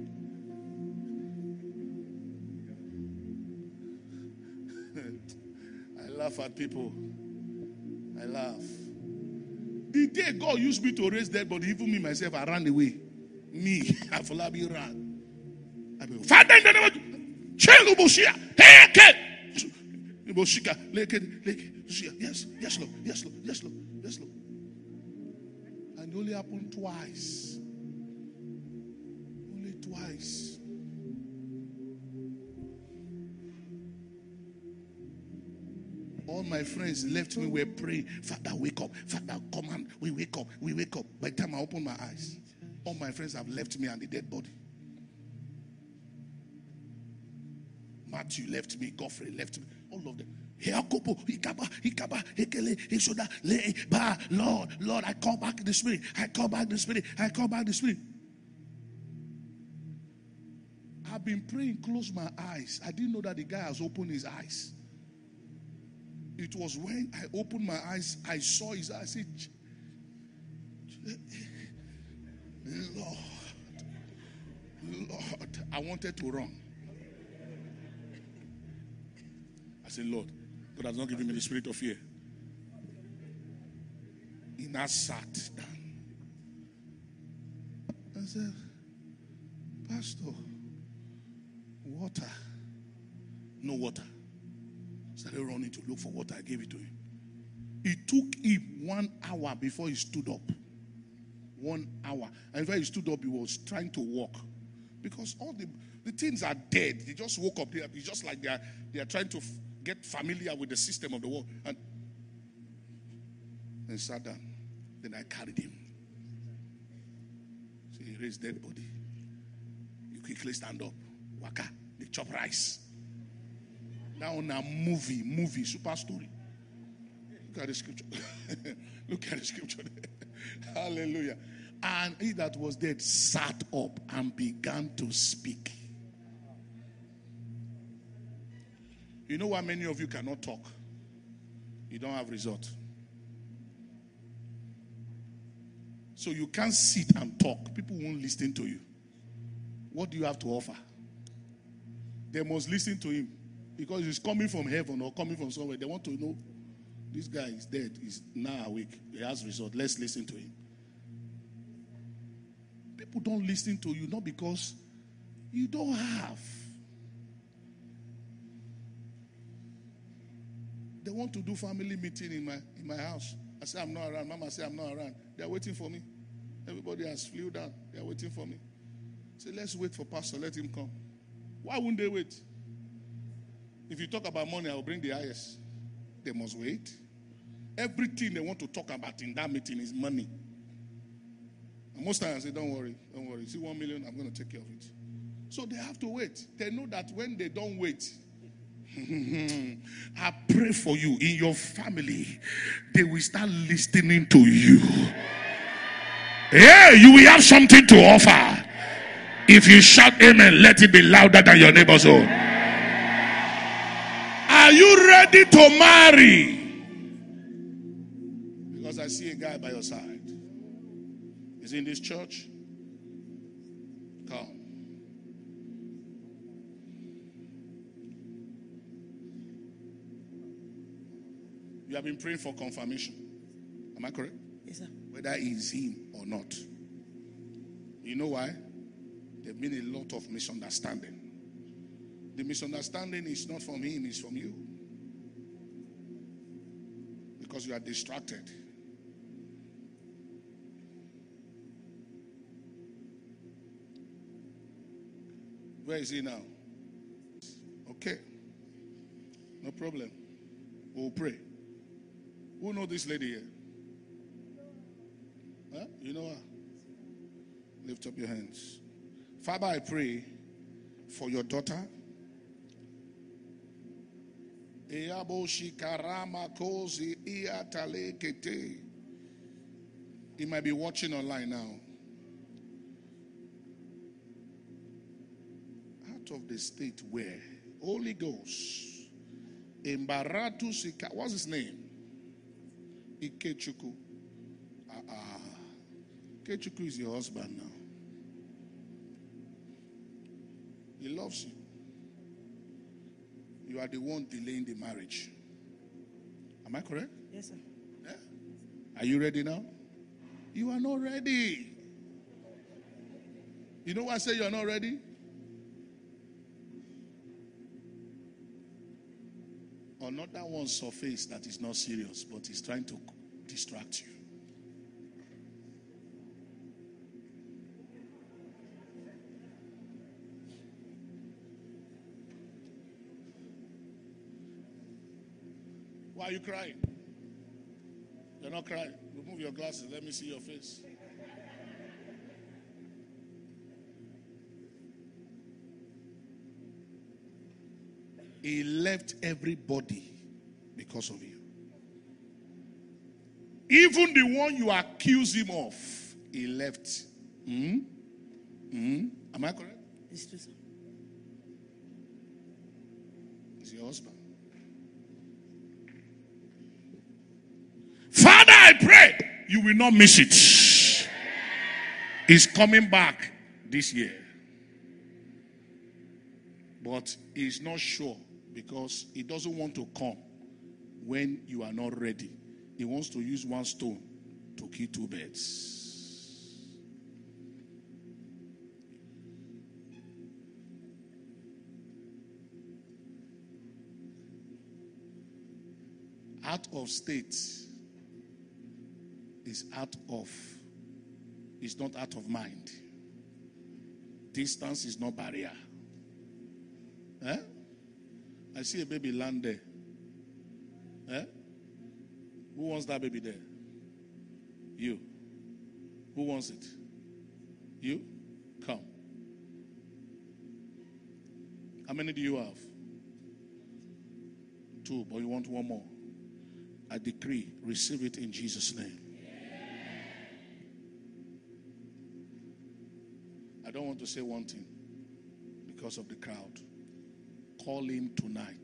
Speaker 3: I laugh at people. I laugh. The day God used me to raise dead body, even me myself, I ran away. Me, Afolabi ran. I mean, Father in the name of Chelu Boshia, hey, Boshika, Leke, Leke, yes, yes, Lord, yes, Lord, yes, Lord, yes, Lord. And it only happened twice. Only twice. All my friends left me, were praying, Father, wake up. Father, come on. We wake up. We wake up. By the time I open my eyes, all my friends have left me and the dead body. Matthew left me. Godfrey left me. All of them. Lord, Lord, I call back the spirit. I call back the spirit. I call back the spirit. I've been praying, close my eyes. I didn't know that the guy has opened his eyes. It was when I opened my eyes, I saw his eyes. I said, Lord, Lord, I wanted to run. I said, Lord, God has not given me the spirit of fear. He now sat down. I said, Pastor, Water. No water. Started running to look for water. I gave it to him. It took him one hour before he stood up. One hour. And when he stood up, he was trying to walk. Because all the, the things are dead. They just woke up. They are, it's just like they are, they are trying to f- get familiar with the system of the world. And then sat down. Then I carried him. So he raised dead body. You quickly stand up. Waka. They chop rice. Now on a movie, movie, super story. Look at the scripture. Look at the scripture. Hallelujah. And he that was dead sat up and began to speak. You know why many of you cannot talk? You don't have result. So you can't sit and talk. People won't listen to you. What do you have to offer? They must listen to him. Because he's coming from heaven or coming from somewhere. They want to know, this guy is dead. He's now awake. He has result. Let's listen to him. People don't listen to you, not because you don't have. They want to do family meeting in my in my house. I say I'm not around. Mama say I'm not around. They're waiting for me. Everybody has flew down. They're waiting for me. Say, let's wait for Pastor. Let him come. Why wouldn't they wait? If you talk about money, I will bring the highest. They must wait. Everything they want to talk about in that meeting is money. And most times I say, don't worry, don't worry. See one million, I'm going to take care of it. So they have to wait. They know that when they don't wait, I pray for you in your family, they will start listening to you. Yeah, you will have something to offer. If you shout amen, let it be louder than your neighbor's own. Are you ready to marry? Because I see a guy by your side. Is he in this church? Come. You have been praying for confirmation. Am I correct?
Speaker 4: Yes, sir.
Speaker 3: Whether it's him or not. You know why? There's been a lot of misunderstanding. The misunderstanding is not from him, it's from you. Because you are distracted. Where is he now? Okay. No problem. We'll pray. Who know this lady here? Huh? You know her? Lift up your hands. Father, I pray for your daughter. He might be watching online now. Out of the state where Holy Ghost Embaratu Sika, what's his name? Ikechuku. Ah, uh, uh, Ikechuku is your husband now. He loves you. You are the one delaying the marriage. Am I correct?
Speaker 4: Yes, sir.
Speaker 3: Yeah? Are you ready now? You are not ready. You know why I say you are not ready? Another one surface that is not serious, but is trying to distract you. Why are you crying? You're not crying. Remove your glasses. Let me see your face. He left everybody because of you. Even the one you accuse him of, he left. Mm-hmm. Mm-hmm. Am I correct?
Speaker 4: It's true, sir.
Speaker 3: He's your husband. Father, I pray you will not miss it. He's coming back this year. But he's not sure because he doesn't want to come when you are not ready. He wants to use one stone to kill two birds. Out of state is out of, is not out of mind. Distance is not barrier. Eh? I see a baby land there. Eh? Who wants that baby there? You. Who wants it? You? Come. How many do you have? Two, but you want one more. I decree, receive it in Jesus' name. I don't want to say one thing because of the crowd. Call him tonight.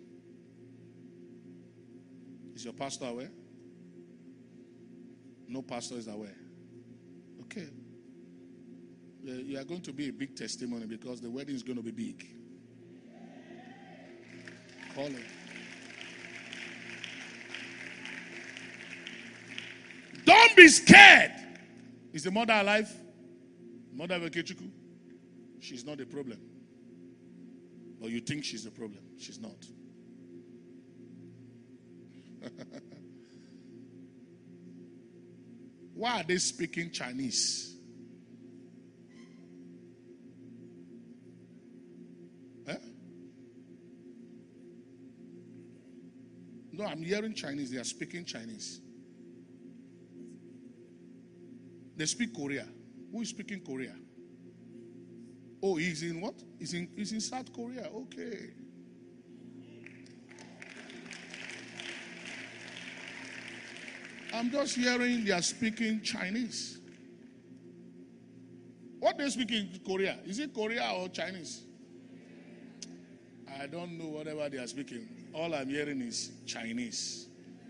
Speaker 3: Is your pastor aware? No pastor is aware. Okay. You are going to be a big testimony because the wedding is going to be big. Call him. Don't be scared. Is the mother alive? Mother of Okechukwu? She's not the problem. But you think she's the problem. She's not. Why are they speaking Chinese? Eh? No, I'm hearing Chinese. They are speaking Chinese. They speak Korea. Who is speaking Korea? Oh, he's in what? He's in, he's in South Korea. Okay. I'm just hearing they are speaking Chinese. What they speak in Korea? Is it Korea or Chinese? I don't know whatever they are speaking. All I'm hearing is Chinese.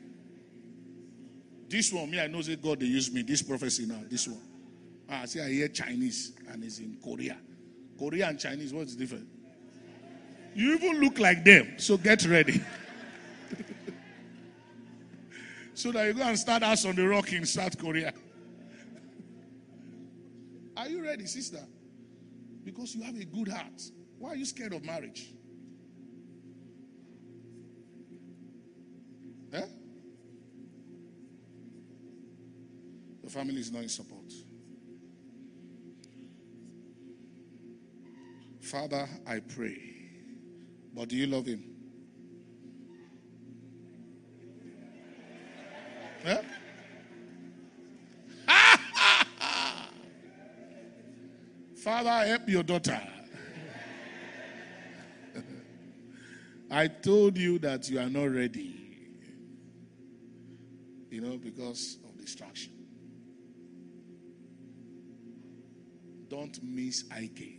Speaker 3: This one, me, I know that God they use me. This prophecy now, this one. Ah, see, I hear Chinese and it's in Korea. Korea and Chinese, what's the difference? You even look like them, so get ready. So that you go and start House on the Rock in South Korea. Are you ready, sister? Because you have a good heart. Why are you scared of marriage? Eh? The family is not in support. Father, I pray. But do you love him? Eh? Father, help your daughter. I told you that you are not ready. You know, because of distraction. Don't miss I K.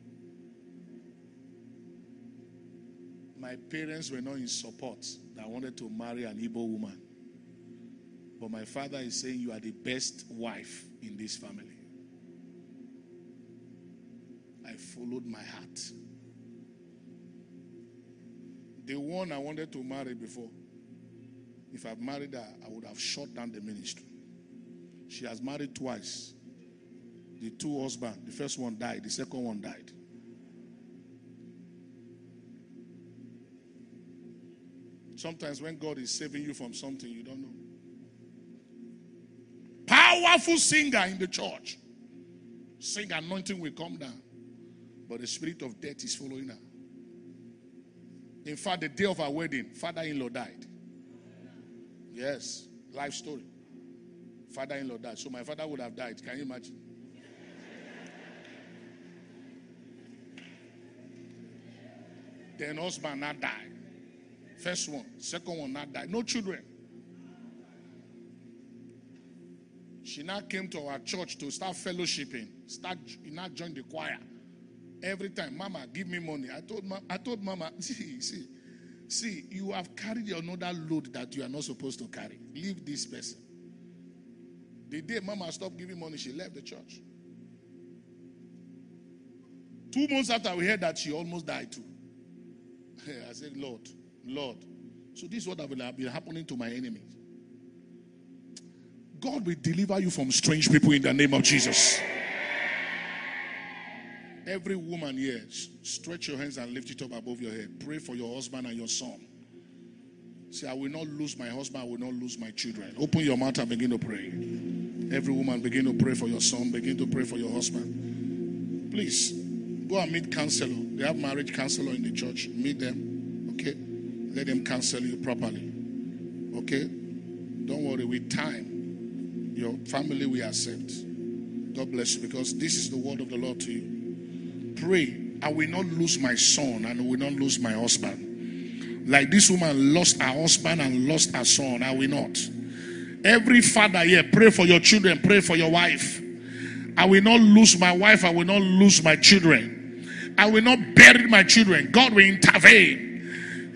Speaker 3: My parents were not in support that I wanted to marry an Igbo woman. But my father is saying you are the best wife in this family. I followed my heart. The one I wanted to marry before, if I married her, I would have shut down the ministry. She has married twice. The two husbands, the first one died, the second one died. Sometimes when God is saving you from something, you don't know. Powerful singer in the church. Sing, anointing will come down. But the spirit of death is following her. In fact, the day of our wedding, father-in-law died. Yes, life story. Father-in-law died. So my father would have died. Can you imagine? Then husband not died. First one, second one not died. No children. She now came to our church to start fellowshipping. Start, now join the choir. Every time, Mama, give me money. I told, I told Mama, see, see, see, you have carried another load that you are not supposed to carry. Leave this person. The day Mama stopped giving money, she left the church. Two months after we heard that she almost died too. I said, Lord, Lord. So this is what will have been happening to my enemies. God will deliver you from strange people in the name of Jesus. Every woman here, stretch your hands and lift it up above your head. Pray for your husband and your son. Say, I will not lose my husband, I will not lose my children. Open your mouth and begin to pray. Every woman, begin to pray for your son, begin to pray for your husband. Please, go and meet counselor. They have marriage counselor in the church. Meet them, okay? Let them counsel you properly, okay? Don't worry, with time, your family will accept. God bless you, because this is the word of the Lord to you. Pray, I will not lose my son and I will not lose my husband. Like this woman lost her husband and lost her son, I will not. Every father here, pray for your children, pray for your wife. I will not lose my wife, I will not lose my children. I will not bury my children. God will intervene.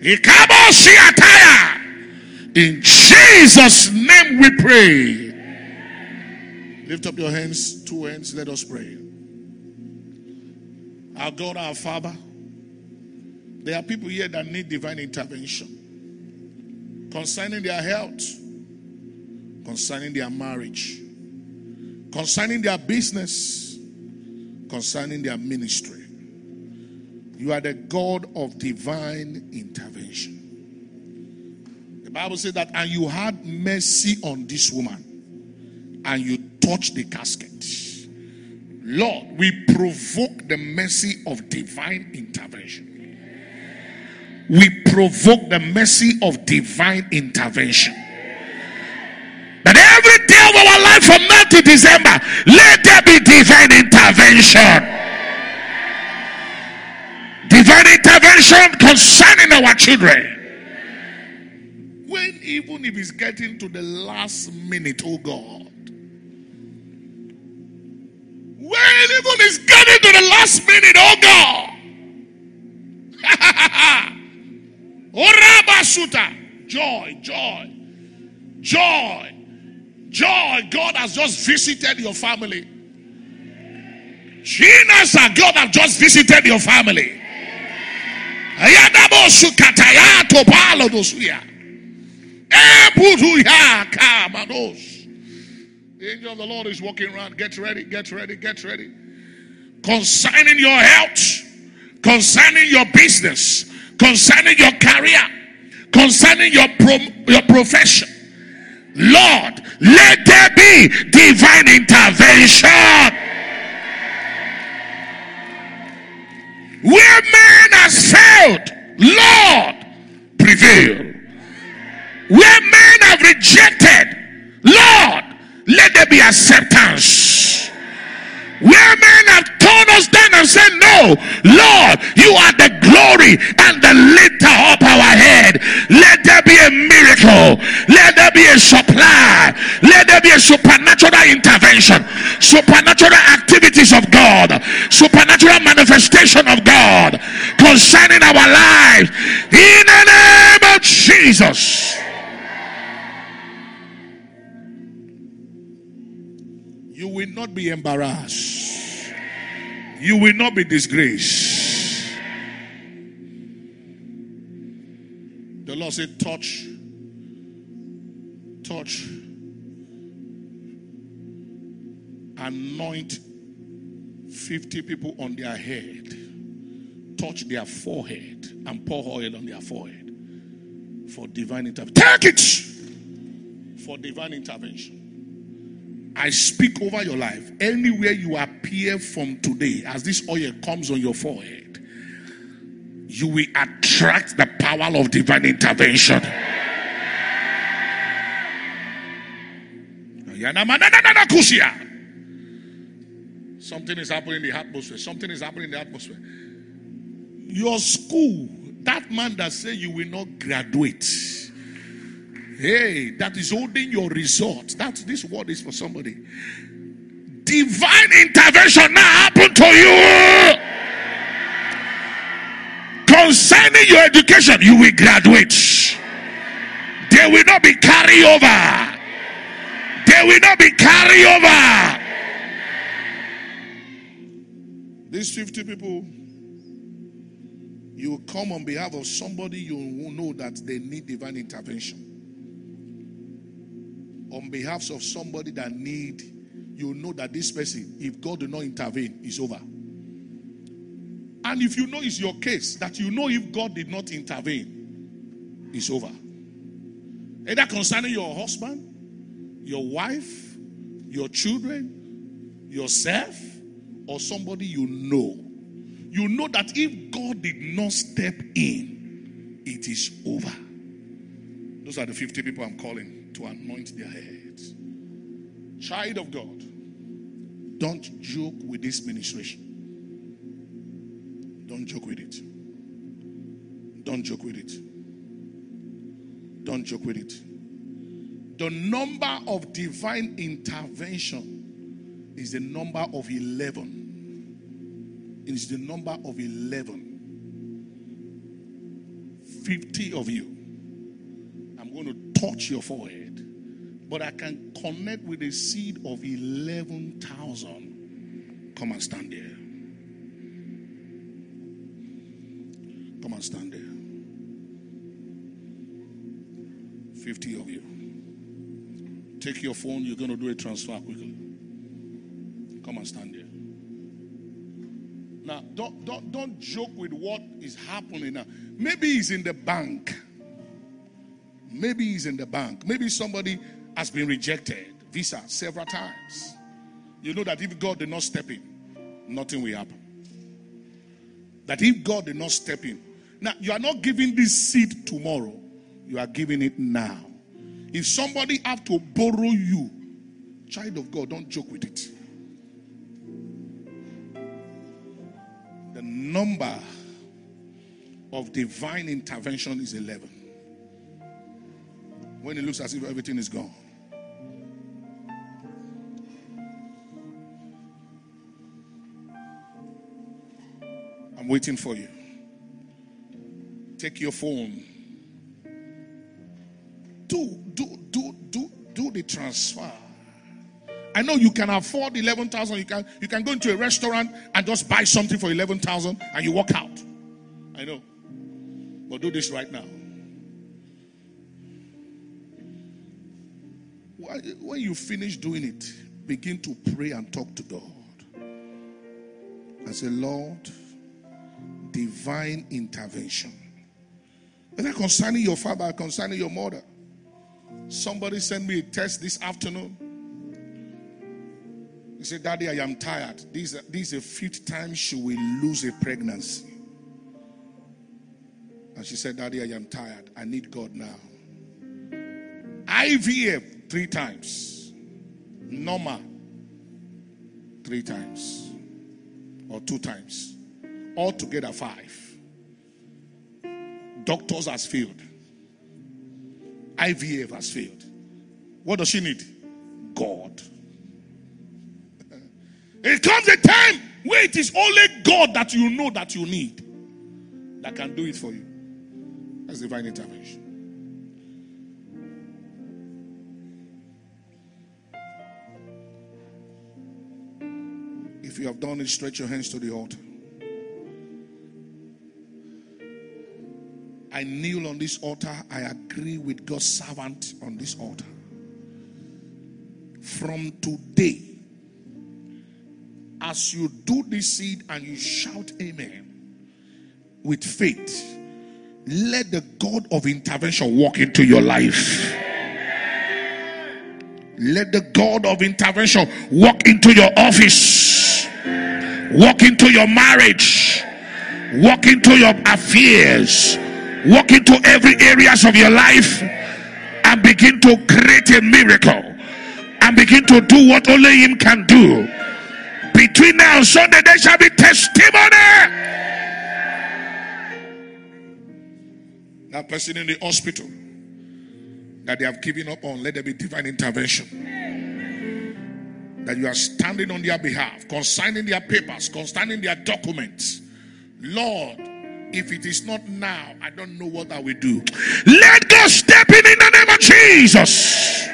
Speaker 3: In Jesus' name we pray. Lift up your hands, two hands, let us pray. Our God, our Father, there are people here that need divine intervention concerning their health, concerning their marriage, concerning their business, concerning their ministry. You are the God of divine intervention. The Bible says that, and you had mercy on this woman, and you touched the casket. Lord, we provoke the mercy of divine intervention. We provoke the mercy of divine intervention. That every day of our life from now to December, let there be divine intervention. Divine intervention concerning our children. When even if it's getting to the last minute, oh God. When even it's getting to the last minute, oh God. Joy, joy, joy, joy. God has just visited your family. Jesus, God has just visited your family. The angel of the Lord is walking around. Get ready, get ready, get ready. Concerning your health, concerning your business, concerning your career, concerning your pro, your profession. Lord, let there be divine intervention. Where man has failed, Lord, prevail. Where men have rejected, Lord, let there be acceptance. Where men have torn us down and said, no, Lord, you are the glory and the lifter up our head. Let there be a miracle. Let there be a supply. Let there be a supernatural intervention. Supernatural activities of God. Supernatural manifestation of God concerning our lives. In the name of Jesus. You will not be embarrassed. You will not be disgraced. The Lord said, touch, touch, anoint fifty people on their head. Touch their forehead and pour oil on their forehead for divine intervention. Take it for divine intervention. I speak over your life. Anywhere you appear from today, as this oil comes on your forehead, you will attract the power of divine intervention. Something is happening in the atmosphere. Something is happening in the atmosphere. Your school, that man that said you will not graduate, hey, that is holding your result. That this word is for somebody. Divine intervention now happen to you. Concerning your education, you will graduate. They will not be carry over. They will not be carry over. These fifty people, you will come on behalf of somebody you will know that they need divine intervention. On behalf of somebody that need, you know that this person, if God do not intervene, is over. And if you know it's your case, that you know if God did not intervene, it's over. Either concerning your husband, your wife, your children, yourself, or somebody you know. You know that if God did not step in, it is over. Those are the fifty people I'm calling to anoint their heads. Child of God, don't joke with this ministration. Don't joke with it. Don't joke with it. Don't joke with it. The number of divine intervention is the number of eleven. It is the number of eleven. fifty of you. I'm going to touch your forehead. But I can connect with a seed of eleven thousand. Come and stand there. Come and stand there. fifty of you. Take your phone. You're going to do a transfer quickly. Come and stand there. Now, don't, don't, don't joke with what is happening now. Maybe he's in the bank. Maybe he's in the bank. Maybe somebody has been rejected, visa, several times. You know that if God did not step in, nothing will happen. That if God did not step in. Now, you are not giving this seed tomorrow. You are giving it now. If somebody have to borrow you, child of God, don't joke with it. The number of divine intervention is eleven. When it looks as if everything is gone. I'm waiting for you. Take your phone. Do, do, do, do, do the transfer. I know you can afford eleven thousand. You can, you can go into a restaurant and just buy something for eleven thousand and you walk out. I know. But do this right now. When you finish doing it, begin to pray and talk to God. I say, Lord, divine intervention. Whether concerning your father, concerning your mother. Somebody sent me a text this afternoon. He said, Daddy, I am tired. This, this is the fifth time she will lose a pregnancy. And she said, Daddy, I am tired. I need God now. I V F three times. Normal three times. Or two times. Altogether five. Doctors has failed. I V F has failed. What does she need? God. It comes a time where it is only God that you know that you need that can do it for you. That's divine intervention. If you have done it, stretch your hands to the altar. I kneel on this altar. I agree with God's servant on this altar. From today, as you do this seed and you shout amen with faith, let the God of intervention walk into your life. Let the God of intervention walk into your office, walk into your marriage, walk into your affairs, walk into every areas of your life and begin to create a miracle and begin to do what only Him can do. Between now and Sunday, there shall be testimony. That person in the hospital that they have given up on, let there be divine intervention. That you are standing on their behalf, consigning their papers, consigning their documents. Lord, if it is not now, I don't know what I will do. Let God step in in the name of Jesus.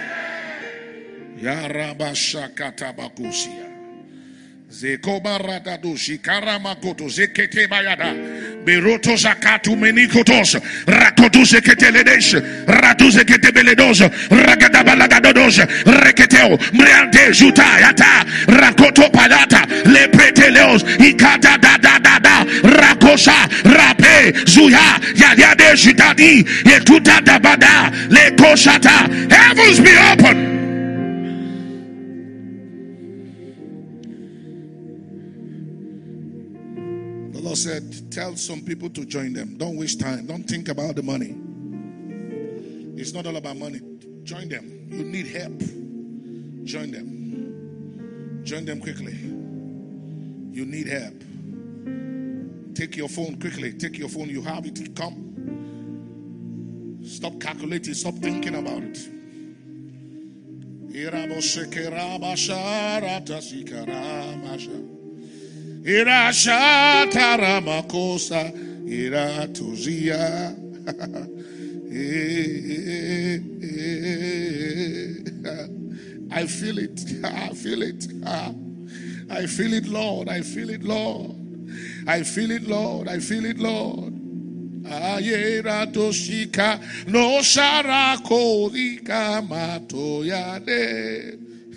Speaker 3: Yarabashakatabakusia. Zekobaradadoshi karamakoto zekete bayada beroto zakatu menikotos rakotu zeketeledesh ratu zeketebeledos ragadabalagadodos reketeo mreante jutayata rakoto palata lepreteleos ikata da da da da rako kosha rape zuya yade shitadi yetuta dabada le koshata. Heavens be open. The Lord said, tell some people to join them. Don't waste time. Don't think about the money. It's not all about money. Join them. You need help. Join them. Join them quickly. You need help. Take your phone quickly. Take your phone. You have it. Come. Stop calculating. Stop thinking about it. I feel it. I feel it. I feel it, Lord. I feel it, Lord. I feel it, Lord. I feel it, Lord. Ayera toshika no sharako dika matoyade.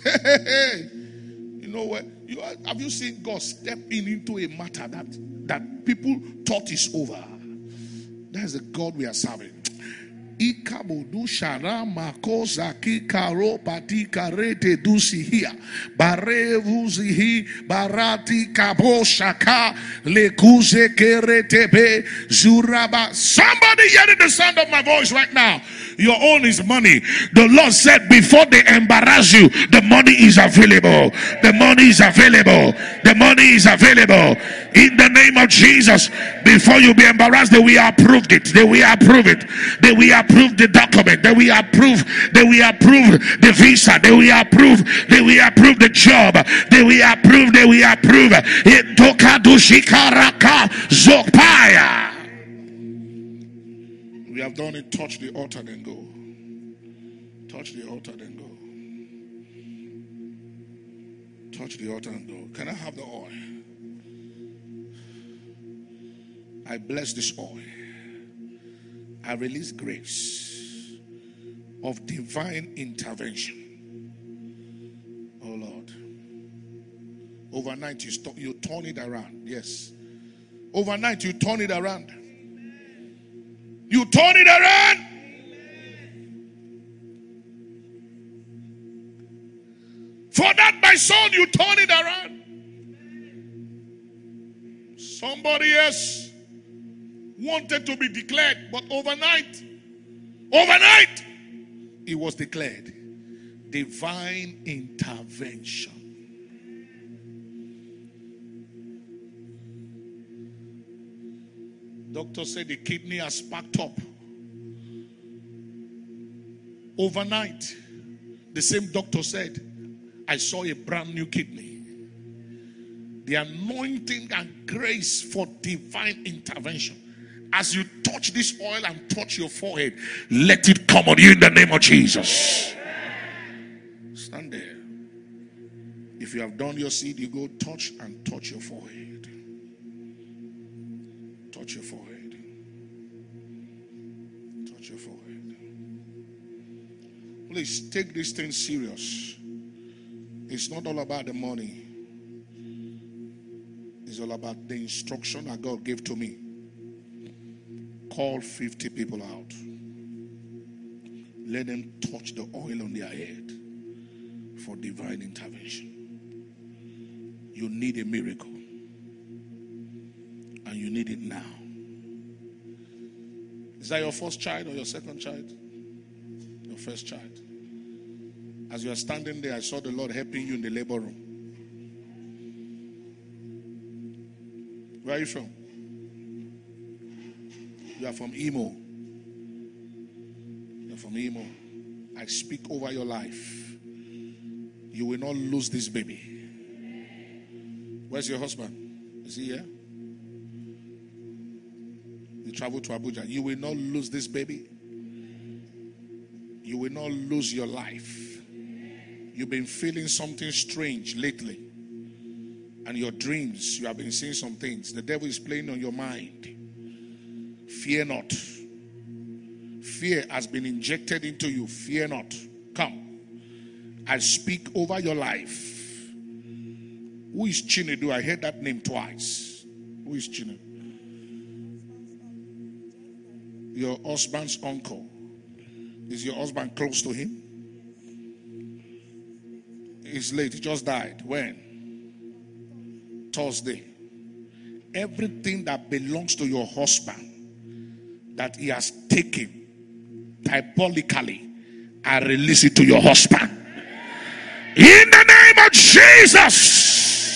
Speaker 3: You know what? You are, have you seen God stepping into a matter that that people thought is over? That is the God we are serving. Ikabudu sharama koza kikaro pati karete dusihia barevuzihi barati kabo shaka lekuze keretebe zuraba. Somebody hearing the sound of my voice right now. Your own is money. The Lord said before they embarrass you, the money is available. The money is available. The money is available. In the name of Jesus, before you be embarrassed, they will approve it. They will approve it. They will approve the document. They will approve. They will approve the visa. They will approve. They will approve the job. They will approve. They will approve. Zopaya. We have done it. Touch the altar, then go. Touch the altar, then go. Touch the altar and go. Can I have the oil? I bless this oil. I release grace of divine intervention. Oh Lord. Overnight you, st- you turn it around. Yes. Overnight you turn it around. You turn it around. For that, my son, you turn it around. Somebody else wanted to be declared, but overnight, overnight, it was declared. Divine intervention. Doctor said the kidney has packed up. Overnight, the same doctor said, I saw a brand new kidney. The anointing and grace for divine intervention. As you touch this oil and touch your forehead, let it come on you in the name of Jesus. Stand there. If you have done your seed, you go touch and touch your forehead. Touch your forehead. Touch your forehead. Please take this thing serious. It's not all about the money. It's all about the instruction that God gave to me. Call fifty people out. Let them touch the oil on their head for divine intervention. You need a miracle. And you need it now. Is that your first child or your second child? Your first child. As you are standing there, I saw the Lord helping you in the labor room. Where are you from? You are from Imo. You are from Imo. I speak over your life. You will not lose this baby. Where's your husband? Is he here? You travel to Abuja. You will not lose this baby. You will not lose your life. You've been feeling something strange lately. And your dreams, you have been seeing some things. The devil is playing on your mind. Fear not. Fear has been injected into you. Fear not. Come. I speak over your life. Who is Chinedu? I heard that name twice. Who is Chinedu? Your husband's uncle. Is your husband close to him? He's late. He just died. When? Thursday. Everything that belongs to your husband that he has taken diabolically, I release it to your husband. In the name of Jesus.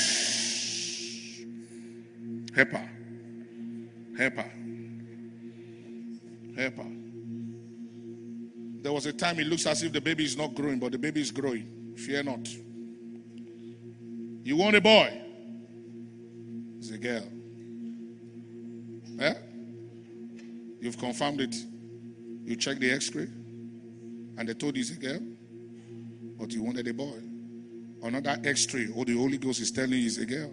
Speaker 3: Help her. Help her. Help her. There was a time it looks as if the baby is not growing, but the baby is growing. Fear not. You want a boy? It's a girl. Eh? You've confirmed it. You checked the x-ray and they told you it's a girl, but you wanted a boy. Another x-ray or the Holy Ghost is telling you it's a girl.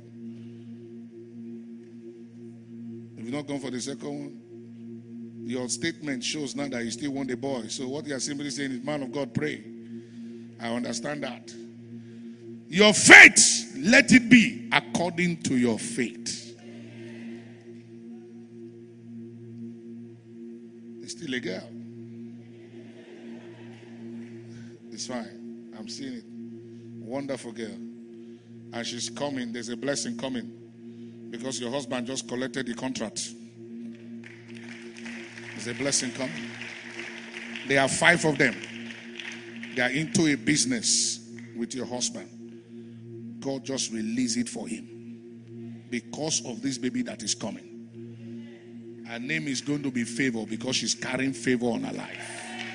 Speaker 3: If you've not gone for the second one, your statement shows now that you still want a boy. So what you are simply saying is, man of God, pray. I understand that. Your faith, let it be according to your faith. It's still a girl. It's fine. I'm seeing it. Wonderful girl. And she's coming. There's a blessing coming. Because your husband just collected the contract. There's a blessing coming. There are five of them. They are into a business with your husband. God just release it for him. Because of this baby that is coming. Her name is going to be Favor because she's carrying favor on her life.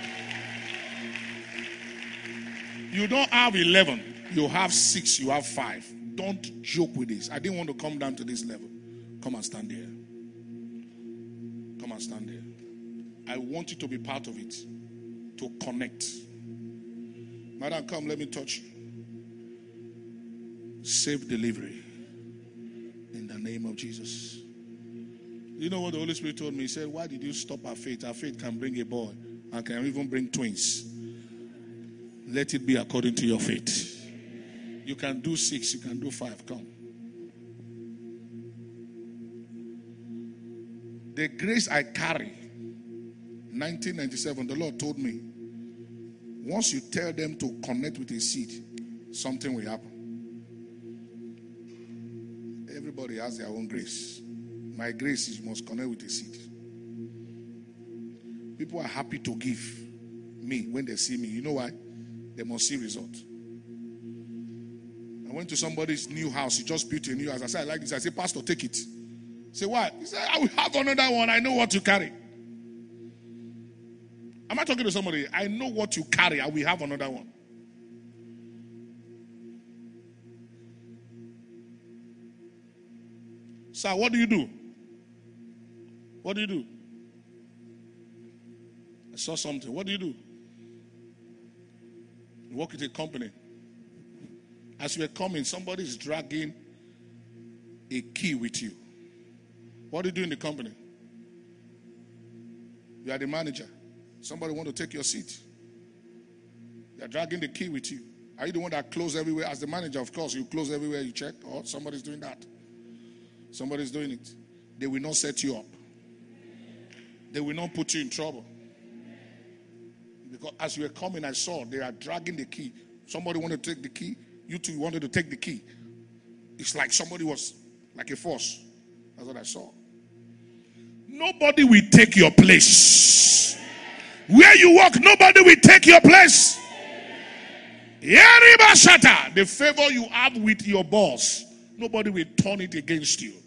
Speaker 3: You don't have eleven. You have six. You have five. Don't joke with this. I didn't want to come down to this level. Come and stand there. Come and stand there. I want you to be part of it. To connect. Madam, come, let me touch you. Safe delivery. In the name of Jesus. You know what the Holy Spirit told me? He said, why did you stop our faith? Our faith can bring a boy and can even bring twins. Let it be according to your faith. You can do six, you can do five. Come. The grace I carry, nineteen ninety-seven, the Lord told me, once you tell them to connect with a seed, something will happen. Everybody has their own grace. My grace is you must connect with a seed. People are happy to give me when they see me. You know why? They must see result. I went to somebody's new house. He just built a new house. I said, I like this. I said, Pastor, take it. I said, why? He said, I will have another one. I know what you carry. Am I talking to somebody? I know what you carry. I will have another one. Sir, what do you do? What do you do? I saw something. What do you do? You work with a company. As you are coming, somebody is dragging a key with you. What do you do in the company? You are the manager. Somebody want to take your seat. They are dragging the key with you. Are you the one that close everywhere? As the manager, of course, you close everywhere you check. Or somebody's doing that. Somebody's doing it. They will not set you up. They will not put you in trouble. Because as you were coming, I saw they are dragging the key. Somebody wanted to take the key. You two wanted to take the key. It's like somebody was like a force. That's what I saw. Nobody will take your place. Where you walk, nobody will take your place. The favor you have with your boss, nobody will turn it against you.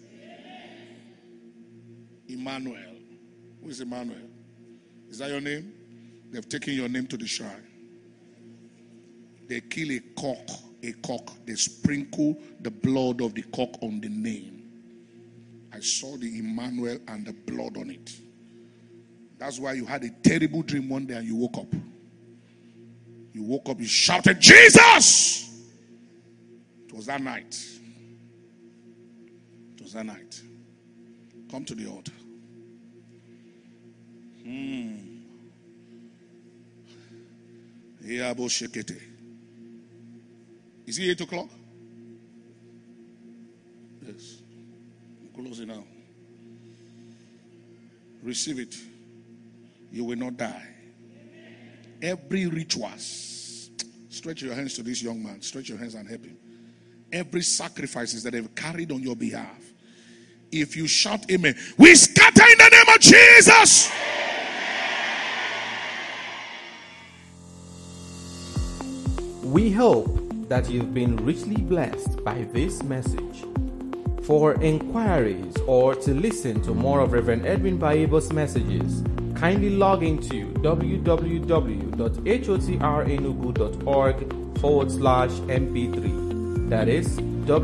Speaker 3: Emmanuel. Who is Emmanuel? Is that your name? They've taken your name to the shrine. They kill a cock, a cock. They sprinkle the blood of the cock on the name. I saw the Emmanuel and the blood on it. That's why you had a terrible dream one day and you woke up. You woke up, you shouted, Jesus! It was that night. It was that night. Come to the altar. Hmm. Is it eight o'clock? Yes. I'm closing now. Receive it. You will not die. Every rituals, stretch your hands to this young man. Stretch your hands and help him. Every sacrifices that they've carried on your behalf. If you shout amen, we scatter in the name of Jesus.
Speaker 4: We hope that you've been richly blessed by this message. For inquiries or to listen to more of Reverend Edwin Baibo's messages, kindly log into www.hotraenugu.org forward slash mp3. That is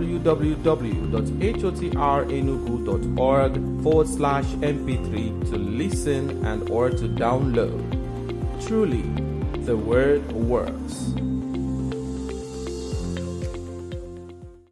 Speaker 4: www.hotraenugu.org forward slash mp3 to listen and or to download. Truly, the word works.